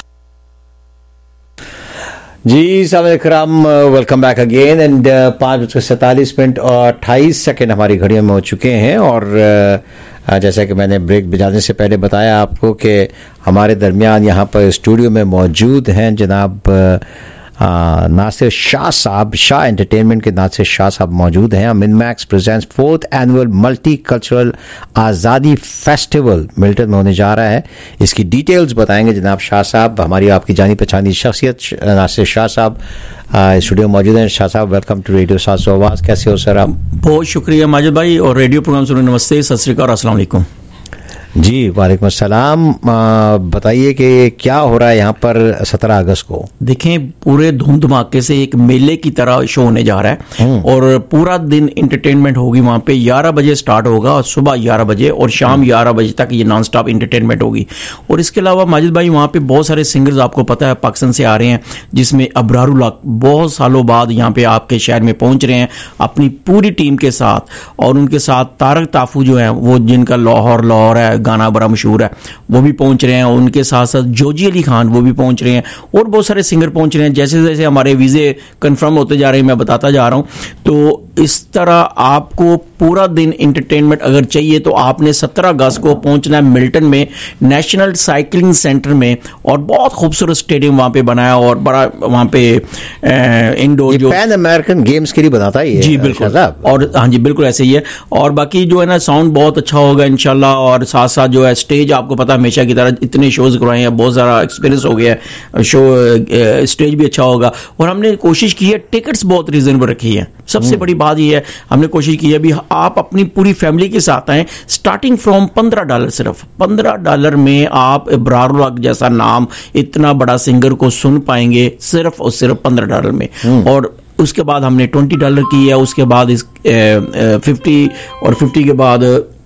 जी सामने कराम, वेलकम बैक अगेन एंड पाँच बजकर सैंतालीस मिनट और अट्ठाईस सेकेंड हमारी घड़ियों में हो चुके हैं। और uh, जैसा कि मैंने ब्रेक बजाने से पहले बताया आपको कि हमारे दरमियान यहाँ पर स्टूडियो में मौजूद हैं जनाब uh, नासिर शाह साहब, शाह एंटरटेनमेंट के नासिर शाह साहब मौजूद हैं। MinMax presents fourth annual multi cultural आज़ादी फेस्टिवल मिल्टन में होने जा रहा है। इसकी डिटेल्स बताएंगे जनाब शाह साहब। हमारी आपकी जानी पहचानी शख्सियत नासिर शाह साहब स्टूडियो मौजूद हैं। शाह साहब, वेलकम टू रेडियो सात सौ आवाज़। कैसे हो सर आप? बहुत शुक्रिया माजिद भाई, और रेडियो प्रोग्राम सुनने नमस्ते, सत श्री अकाल, अस्सलाम वालेकुम। जी वालेकुम अस्सलाम। बताइए कि क्या हो रहा है यहाँ पर सत्रह अगस्त को? देखें, पूरे धूम धमाके से एक मेले की तरह शो होने जा रहा है और पूरा दिन इंटरटेनमेंट होगी वहाँ पे। ग्यारह बजे स्टार्ट होगा और सुबह ग्यारह बजे और शाम ग्यारह बजे तक ये नॉन स्टॉप इंटरटेनमेंट होगी। और इसके अलावा माजिद भाई वहाँ पे बहुत सारे सिंगर्स आपको पता है पाकिस्तान से आ रहे हैं, जिसमें अबरारुल हक बहुत सालों बाद यहाँ पे आपके शहर में पहुँच रहे हैं अपनी पूरी टीम के साथ, और उनके साथ तारक ताफू जो है वो जिनका लाहौर लाहौर है गाना बड़ा मशहूर है, वो भी पहुंच रहे हैं। और उनके साथ साथ जोजी अली खान वो भी पहुंच रहे हैं और बहुत सारे सिंगर पहुंच रहे हैं। जैसे जैसे हमारे वीजे कंफर्म होते जा रहे हैं मैं बताता जा रहा हूं। तो इस तरह आपको पूरा दिन एंटरटेनमेंट अगर चाहिए तो आपने सत्रह अगस्त को पहुंचना है मिल्टन में नेशनल साइकिलिंग सेंटर में, और बहुत खूबसूरत स्टेडियम वहां पे बनाया और बड़ा वहां पे इंडोर जो पैन अमेरिकन गेम्स के लिए बनाता है। जी बिल्कुल, और हाँ जी बिल्कुल ऐसे ही है। और बाकी जो है ना साउंड बहुत अच्छा होगा इंशाल्लाह, और साथ साथ जो है स्टेज आपको पता है हमेशा की तरह इतने शोज करवाए हैं, बहुत सारा एक्सपीरियंस हो गया है, शो स्टेज भी अच्छा होगा। और हमने कोशिश की है टिकट्स बहुत रीजनेबल रखी है। सबसे बड़ी बात यह है हमने कोशिश की है भी आप अपनी पूरी फैमिली के साथ आए, स्टार्टिंग फ्रॉम पंद्रह डॉलर, सिर्फ पंद्रह डॉलर में आप इब्रारुल हक जैसा नाम इतना बड़ा सिंगर को सुन पाएंगे सिर्फ और सिर्फ पंद्रह डॉलर में। और उसके बाद हमने ट्वेंटी डॉलर की है, उसके बाद इस फिफ्टी और फिफ्टी के बाद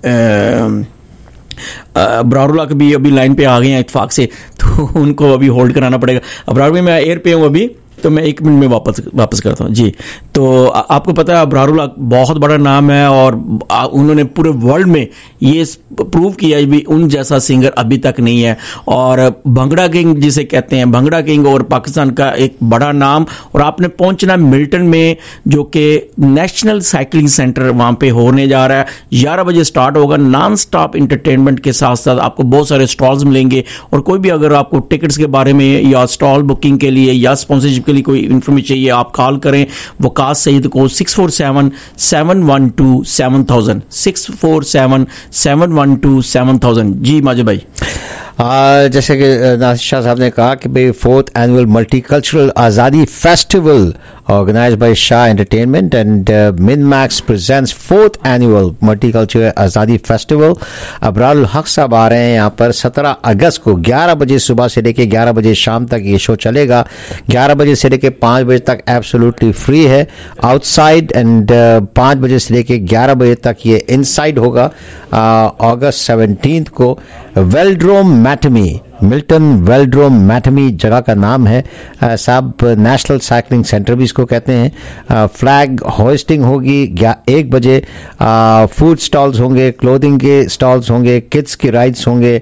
अब्रारुल हक भी अभी लाइन पे आ गए हैं इत्तेफाक से, तो उनको अभी होल्ड कराना पड़ेगा। अब्रारुल में मैं एयर पे हूँ अभी, तो मैं एक मिनट में वापस वापस करता हूँ जी। तो आपको पता है अबरारुल हक बहुत बड़ा नाम है और उन्होंने पूरे वर्ल्ड में ये प्रूव किया भी उन जैसा सिंगर अभी तक नहीं है। और भंगड़ा किंग जिसे कहते हैं, भंगड़ा किंग और पाकिस्तान का एक बड़ा नाम। और आपने पहुंचना मिल्टन में, जो कि नेशनल साइकिलिंग सेंटर वहां पे होने जा रहा है। ग्यारह बजे स्टार्ट होगा। नॉन स्टॉप इंटरटेनमेंट के साथ साथ आपको बहुत सारे स्टॉल्स मिलेंगे। और कोई भी अगर आपको टिकट्स के बारे में या स्टॉल बुकिंग के लिए या स्पॉन्सरशिप के लिए कोई इन्फॉर्मेशन चाहिए, आप कॉल करें वकास सईद को six four seven seven one two seven thousand six four seven seven one two seven thousand. जी माजिद भाई, आ, जैसे कि नासिर शाह साहब ने कहा कि भाई फोर्थ एनुअल मल्टीकल्चरल आज़ादी festival organised by Shah entertainment and MinMax presents fourth annual multicultural आज़ादी फेस्टिवल। अबरारुल हक साहब आ रहे हैं यहाँ पर सत्रह अगस्त को ग्यारह बजे सुबह से लेके ग्यारह बजे शाम तक ये शो चलेगा। ग्यारह बजे से लेके पाँच बजे तक एब्सोल्युटली फ्री है आउटसाइड, एंड पाँच बजे से लेके ग्यारह बजे तक ये इनसाइड होगा। अगस्त सेवनटीन को वेल्ड्रोम मैटमी, मिल्टन वेल्ड्रोम मैटमी जगह का नाम है साहब। नेशनल साइकिलिंग सेंटर भी इसको कहते हैं। फ्लैग होइस्टिंग होगी एक बजे। फूड स्टॉल्स होंगे, क्लोथिंग के स्टॉल्स होंगे, किड्स की राइड्स होंगे।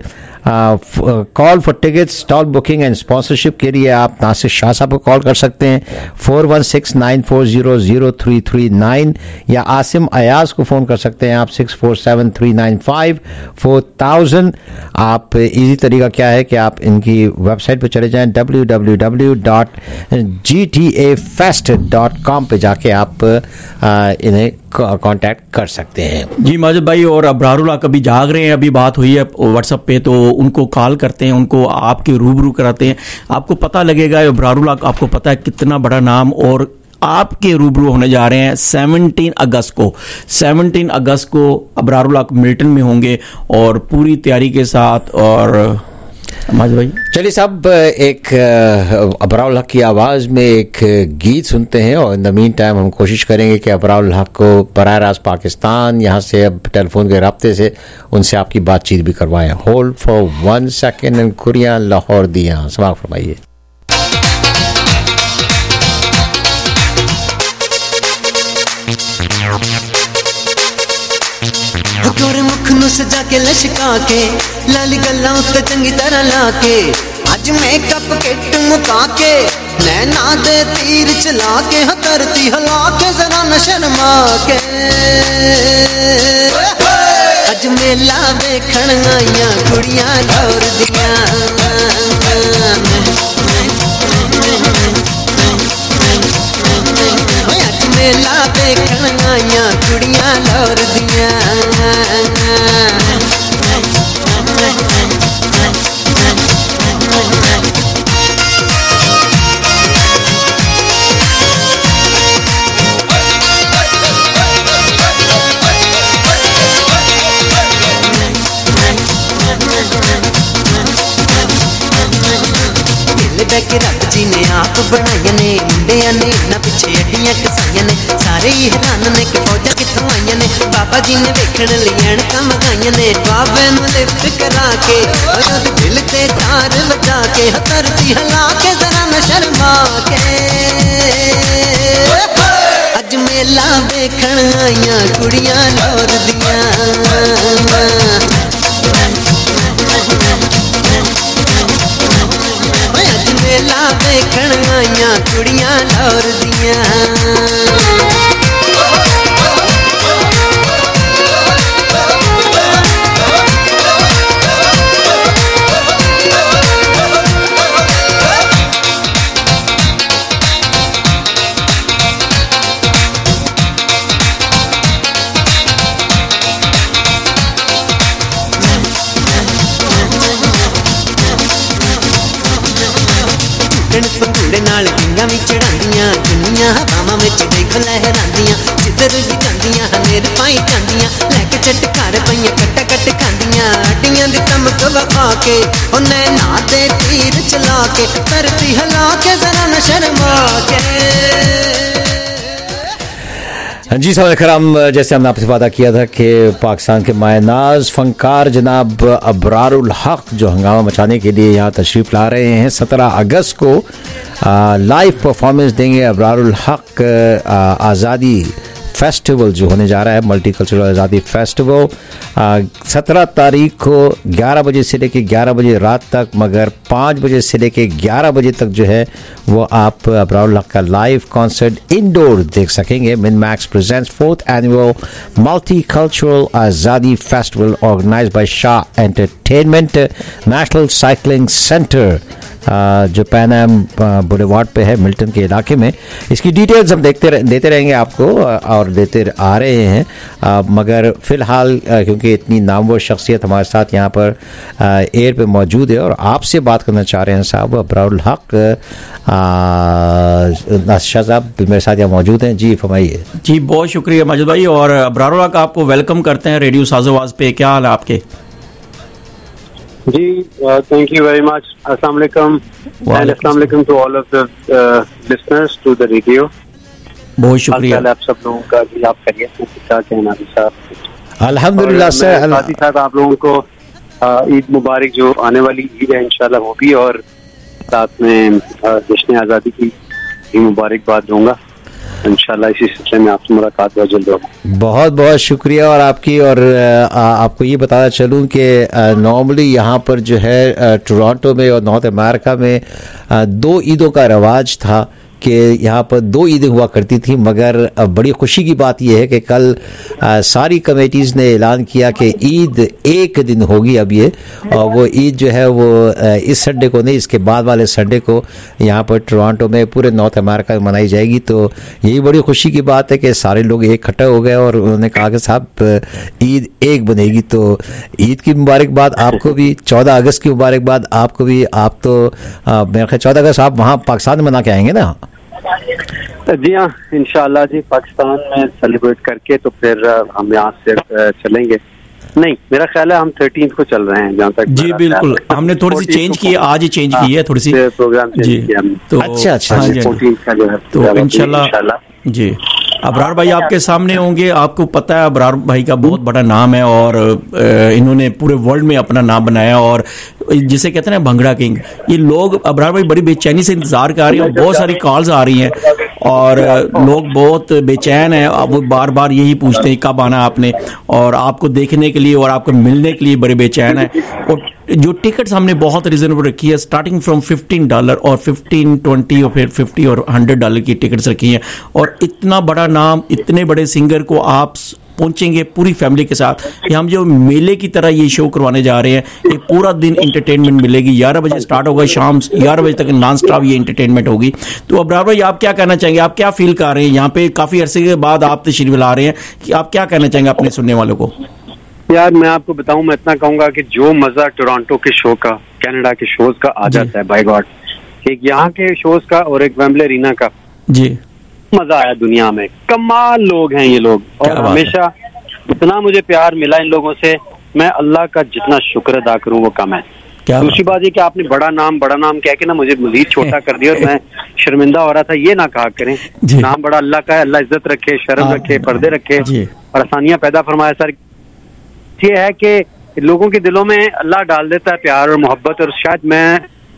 Call for tickets, stall booking and sponsorship के लिए आप नासिर शाह साहब को कॉल कर सकते हैं four one six nine four zero zero three three nine, या आसिम अयाज को फ़ोन कर सकते हैं आप six four seven three nine five four thousand. आप इजी तरीका क्या है कि आप इनकी वेबसाइट पर चले जाएं W W W dot G T A fest dot com पे जाके आप आ, इन्हें कांटेक्ट कर सकते हैं। जी माजिद भाई, और अबरारुल हक अभी जाग रहे हैं, अभी बात हुई है व्हाट्सएप पे, तो उनको कॉल करते हैं, उनको आपके रूबरू कराते हैं, आपको पता लगेगा अबरारुल हक आपको पता है कितना बड़ा नाम, और आपके रूबरू होने जा रहे हैं सत्रह अगस्त को। सत्रह अगस्त को अबरारुल हक मिल्टन में होंगे और पूरी तैयारी के साथ। और भाई चलिए साहब, एक अबरारुल हक की आवाज़ में एक गीत सुनते हैं, और इन द मीन टाइम हम कोशिश करेंगे कि अबरारुल हक को बराह रास्त पाकिस्तान यहाँ से अब टेलीफोन के राब्ते से उनसे आपकी बातचीत भी करवाएं। Hold for one second and कुरिया लाहौर दिया समाप्त फरमाइए। गोरे मुख नू सजा के लशका के लाली गल्ला उत्ते चंगी तरह ला के अज मेकअप किट मुका के नैना दे तीर चला के हथरती हिला के जरा न शर्मा के अज मेला देखण आईया कुड़ियां लाहौर दियां अज मेला देखण आईया कुड़ियां लाहौर दियां के रब जी ने आप बनाइया ने मुंडिया ने ना पिछे अड्डियां कसाइया ने सारे ही हैरान ने कि फौजा कितों आईया ने बाबा जी ने देखण लई ऐनकां मंगाइया ने बाबे नूं लिफ्ट करा के ओए दिल ते तार वजा के धरती हिला के जरा न शर्मा के अज मेला देखण आईया कुड़ियां लाहौर दियां मेला देखण आईया कुड़ियां लाहौर दियां पकूड़े नाल पिंगा भी चढ़ांदियां दुनिया हवावां विच देख लहरांदियां जिधर भी जांदियां हनेर पाई जांदियां लैके चटकार पईयां कट कट खांदियां अड्डियां दी तमक वखा के ओ नैना दे तीर चला के धरती हिला के जरा न शर्मा के। जी साहब कराम, जैसे हमने आपसे वादा किया था कि पाकिस्तान के मायनाज फनकार जनाब अबरारुल हक जो हंगामा मचाने के लिए यहाँ तशरीफ़ ला रहे हैं, सत्रह अगस्त को लाइव परफॉर्मेंस देंगे। अबरारुल हक आज़ादी फेस्टिवल जो होने जा रहा है, मल्टी कल्चरल आज़ादी फेस्टिवल, सत्रह तारीख को ग्यारह बजे से लेके ग्यारह बजे रात तक, मगर पाँच बजे से लेके ग्यारह बजे तक जो है वो आप अबरारुल हक का लाइव कॉन्सर्ट इंडोर देख सकेंगे। MinMax presents fourth annual multi cultural आज़ादी festival organised by Shah entertainment, national cycling centre जो पैन एम बुलेवार्ड पे है मिल्टन के इलाके में। इसकी डिटेल्स हम देखते रह, देते रहेंगे आपको और देते आ रहे हैं, आ, मगर फ़िलहाल क्योंकि इतनी नामवर शख्सियत हमारे साथ यहाँ पर एयर पे मौजूद है और आपसे बात करना चाह रहे हैं साहब अबरारुल हक, शाह साहब मेरे साथ यहाँ मौजूद हैं। जी फरमाइए। जी बहुत शुक्रिया माजिद भाई, और अबरारुल हक आपको वेलकम करते हैं रेडियो साज़ोवाज़ पे। क्या हाल है आपके? जी थैंक यू वेरी मच। अस्सलाम वालेकुम एंड अस्सलाम वालेकुम to all of the listeners to the radio. बहुत शुक्रिया आप सब लोगों का। जी आप खैरियत से? क्या कहना है साहब? अल्हम्दुलिल्लाह सर। साथ ही साथ आप लोगों को ईद मुबारक, जो आने वाली ईद है इंशाल्लाह वो भी, और साथ में जश्न आज़ादी की भी मुबारकबाद दूंगा इंशाल्लाह। इसी सिलसिले में आपसे मुलाकात बहुत जल्द होगी। बहुत बहुत शुक्रिया। और आपकी और आ, आपको ये बताना चलूँ कि नॉर्मली यहाँ पर जो है टोरंटो में और नॉर्थ अमेरिका में आ, दो ईदों का रवाज था कि यहाँ पर दो ईदें हुआ करती थी, मगर बड़ी खुशी की बात यह है कि कल आ, सारी कमेटीज़ ने ऐलान किया कि ईद एक दिन होगी अब ये, और वो ईद जो है वो आ, इस संडे को नहीं, इसके बाद वाले संडे को यहाँ पर टोरंटो में पूरे नॉर्थ अमेरिका में मनाई जाएगी। तो यही बड़ी खुशी की बात है कि सारे लोग एक इकट्ठा हो गए और उन्होंने कहा कि साहब ईद एक बनेगी। तो ईद की मुबारकबाद आपको भी, चौदह अगस्त की मुबारकबाद आपको भी। आप तो मेरे ख्याल चौदह अगस्त आप वहाँ पाकिस्तान में मना के आएंगे ना? जी हाँ इंशाल्लाह जी, पाकिस्तान में सेलिब्रेट करके तो फिर हम यहाँ से चलेंगे। नहीं, मेरा ख्याल है हम थर्टीन को चल रहे हैं जहाँ तक। जी बिल्कुल, हमने थोड़ी सी चेंज की है, आज ही चेंज की है थोड़ी सी प्रोग्राम जी। तो अच्छा अच्छा, फोर्टीन का जो है तो इंशाल्लाह जी। अबरार भाई आपके सामने होंगे। आपको पता है अबरार भाई का बहुत बड़ा नाम है और इन्होंने पूरे वर्ल्ड में अपना नाम बनाया, और जिसे कहते हैं भंगड़ा किंग, ये लोग अबरार भाई बड़ी बेचैनी से इंतजार कर रहे हैं। बहुत सारी कॉल्स आ रही हैं और लोग बहुत बेचैन हैं, वो बार बार यही पूछते हैं कब आना आपने, और आपको देखने के लिए और आपको मिलने के लिए बड़े बेचैन हैं। और जो टिकट्स हमने बहुत रिजनेबल रखी है, स्टार्टिंग फ्रॉम फिफ्टीन डॉलर और फिफ्टीन ट्वेंटी और फिर फिफ्टी और हंड्रेड डॉलर की टिकट्स रखी हैं। और इतना बड़ा नाम, इतने बड़े सिंगर को आप पहुंचेंगे पूरी फैमिली के साथ। ये हम जो मेले की तरह ये शो करवाने जा रहे हैं, एक पूरा दिन एंटरटेनमेंट मिलेगी। ग्यारह बजे स्टार्ट होगा, शाम ग्यारह बजे तक नॉन स्टॉप ये एंटरटेनमेंट होगी। तो अबरार भाई आप क्या कहना चाहेंगे? आप क्या फील कर रहे हैं यहाँ पे? काफी अरसे के बाद आप तशरीफ ला रहे हैं, कि आप क्या कहना चाहेंगे अपने सुनने वालों को? यार मैं आपको बताऊं, मैं इतना कहूंगा कि जो मजा टोरंटो के शो का, कनाडा के शोज का आ जाता है बाय गॉड, एक यहाँ के शोज का और एक वेम्बले अरीना का जी मजा आया दुनिया में। कमाल लोग हैं ये लोग, और हमेशा इतना मुझे प्यार मिला इन लोगों से, मैं अल्लाह का जितना शुक्र अदा करूं वो कम है। दूसरी बात ये कि आपने बड़ा नाम बड़ा नाम कह के ना मुझे मजीद छोटा कर दिया, और मैं शर्मिंदा हो रहा था। ये ना कहा करें, नाम बड़ा अल्लाह का है, अल्लाह इज्जत रखे, शर्म रखे, पर्दे रखे और आसानियां पैदा फरमाए। सर ये है कि लोगों के दिलों में अल्लाह डाल देता है प्यार और मोहब्बत, और शायद मैं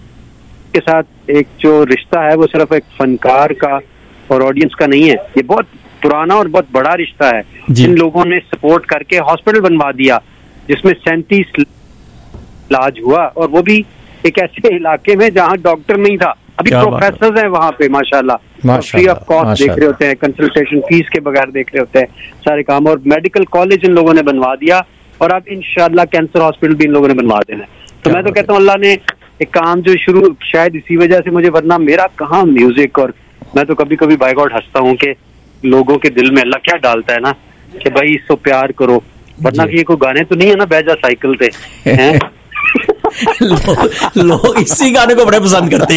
के साथ एक जो रिश्ता है वो सिर्फ एक फनकार का और ऑडियंस का नहीं है, ये बहुत पुराना और बहुत बड़ा रिश्ता है। जिन लोगों ने सपोर्ट करके हॉस्पिटल बनवा दिया जिसमें सैंतीस इलाज हुआ, और वो भी एक ऐसे इलाके में जहाँ डॉक्टर नहीं था। अभी प्रोफेसर हैं वहाँ पे माशाल्लाह, फ्री ऑफ कॉस्ट देख रहे होते हैं, कंसल्टेशन फीस के बगैर देख रहे होते हैं सारे काम, और मेडिकल कॉलेज इन लोगों ने बनवा दिया, और अब इंशाल्लाह कैंसर हॉस्पिटल भी इन लोगों ने बनवा देना है। तो मैं तो कहता हूँ अल्लाह ने एक काम जो शुरू शायद इसी वजह से मुझे, वरना मेरा कहाँ म्यूजिक, और मैं तो कभी कभी बाय गॉड हंसता हूँ कि लोगों के दिल में अल्लाह क्या डालता है ना कि भाई इसको प्यार करो, वरना कि ये कोई गाने तो नहीं है ना बैजा साइकिल पे हैं। लोग लोग इसी गाने को बड़े पसंद करते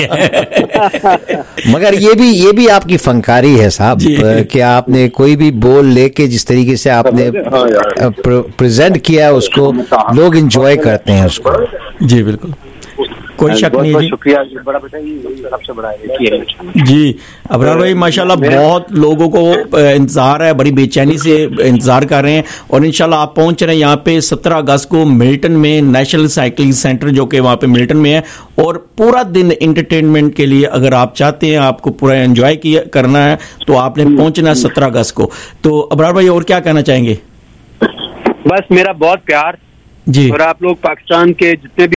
हैं। मगर ये भी ये भी आपकी फनकारी है साहब कि आपने कोई भी बोल लेके जिस तरीके से आपने प्रेजेंट किया है उसको लोग एंजॉय करते हैं उसको। जी बिल्कुल। कोई शक बहुत नहीं बहुत जी। शुक्रिया, ये बड़ा बेटा ये सबसे बड़ा है जी अबरार भाई माशाल्लाह बहुत लोगों को इंतजार है, बड़ी बेचैनी से इंतजार कर रहे हैं और इंशाल्लाह आप पहुंच रहे हैं यहाँ पे सत्रह अगस्त को मिल्टन में नेशनल साइकिलिंग सेंटर जो कि वहाँ पे मिल्टन में है, और पूरा दिन एंटरटेनमेंट के लिए अगर आप चाहते हैं आपको पूरा एंजॉय किया करना है तो आपने पहुंचना है सत्रह अगस्त को। तो अबरार भाई और क्या कहना चाहेंगे? बस मेरा बहुत प्यार जी, और आप लोग पाकिस्तान के जितने भी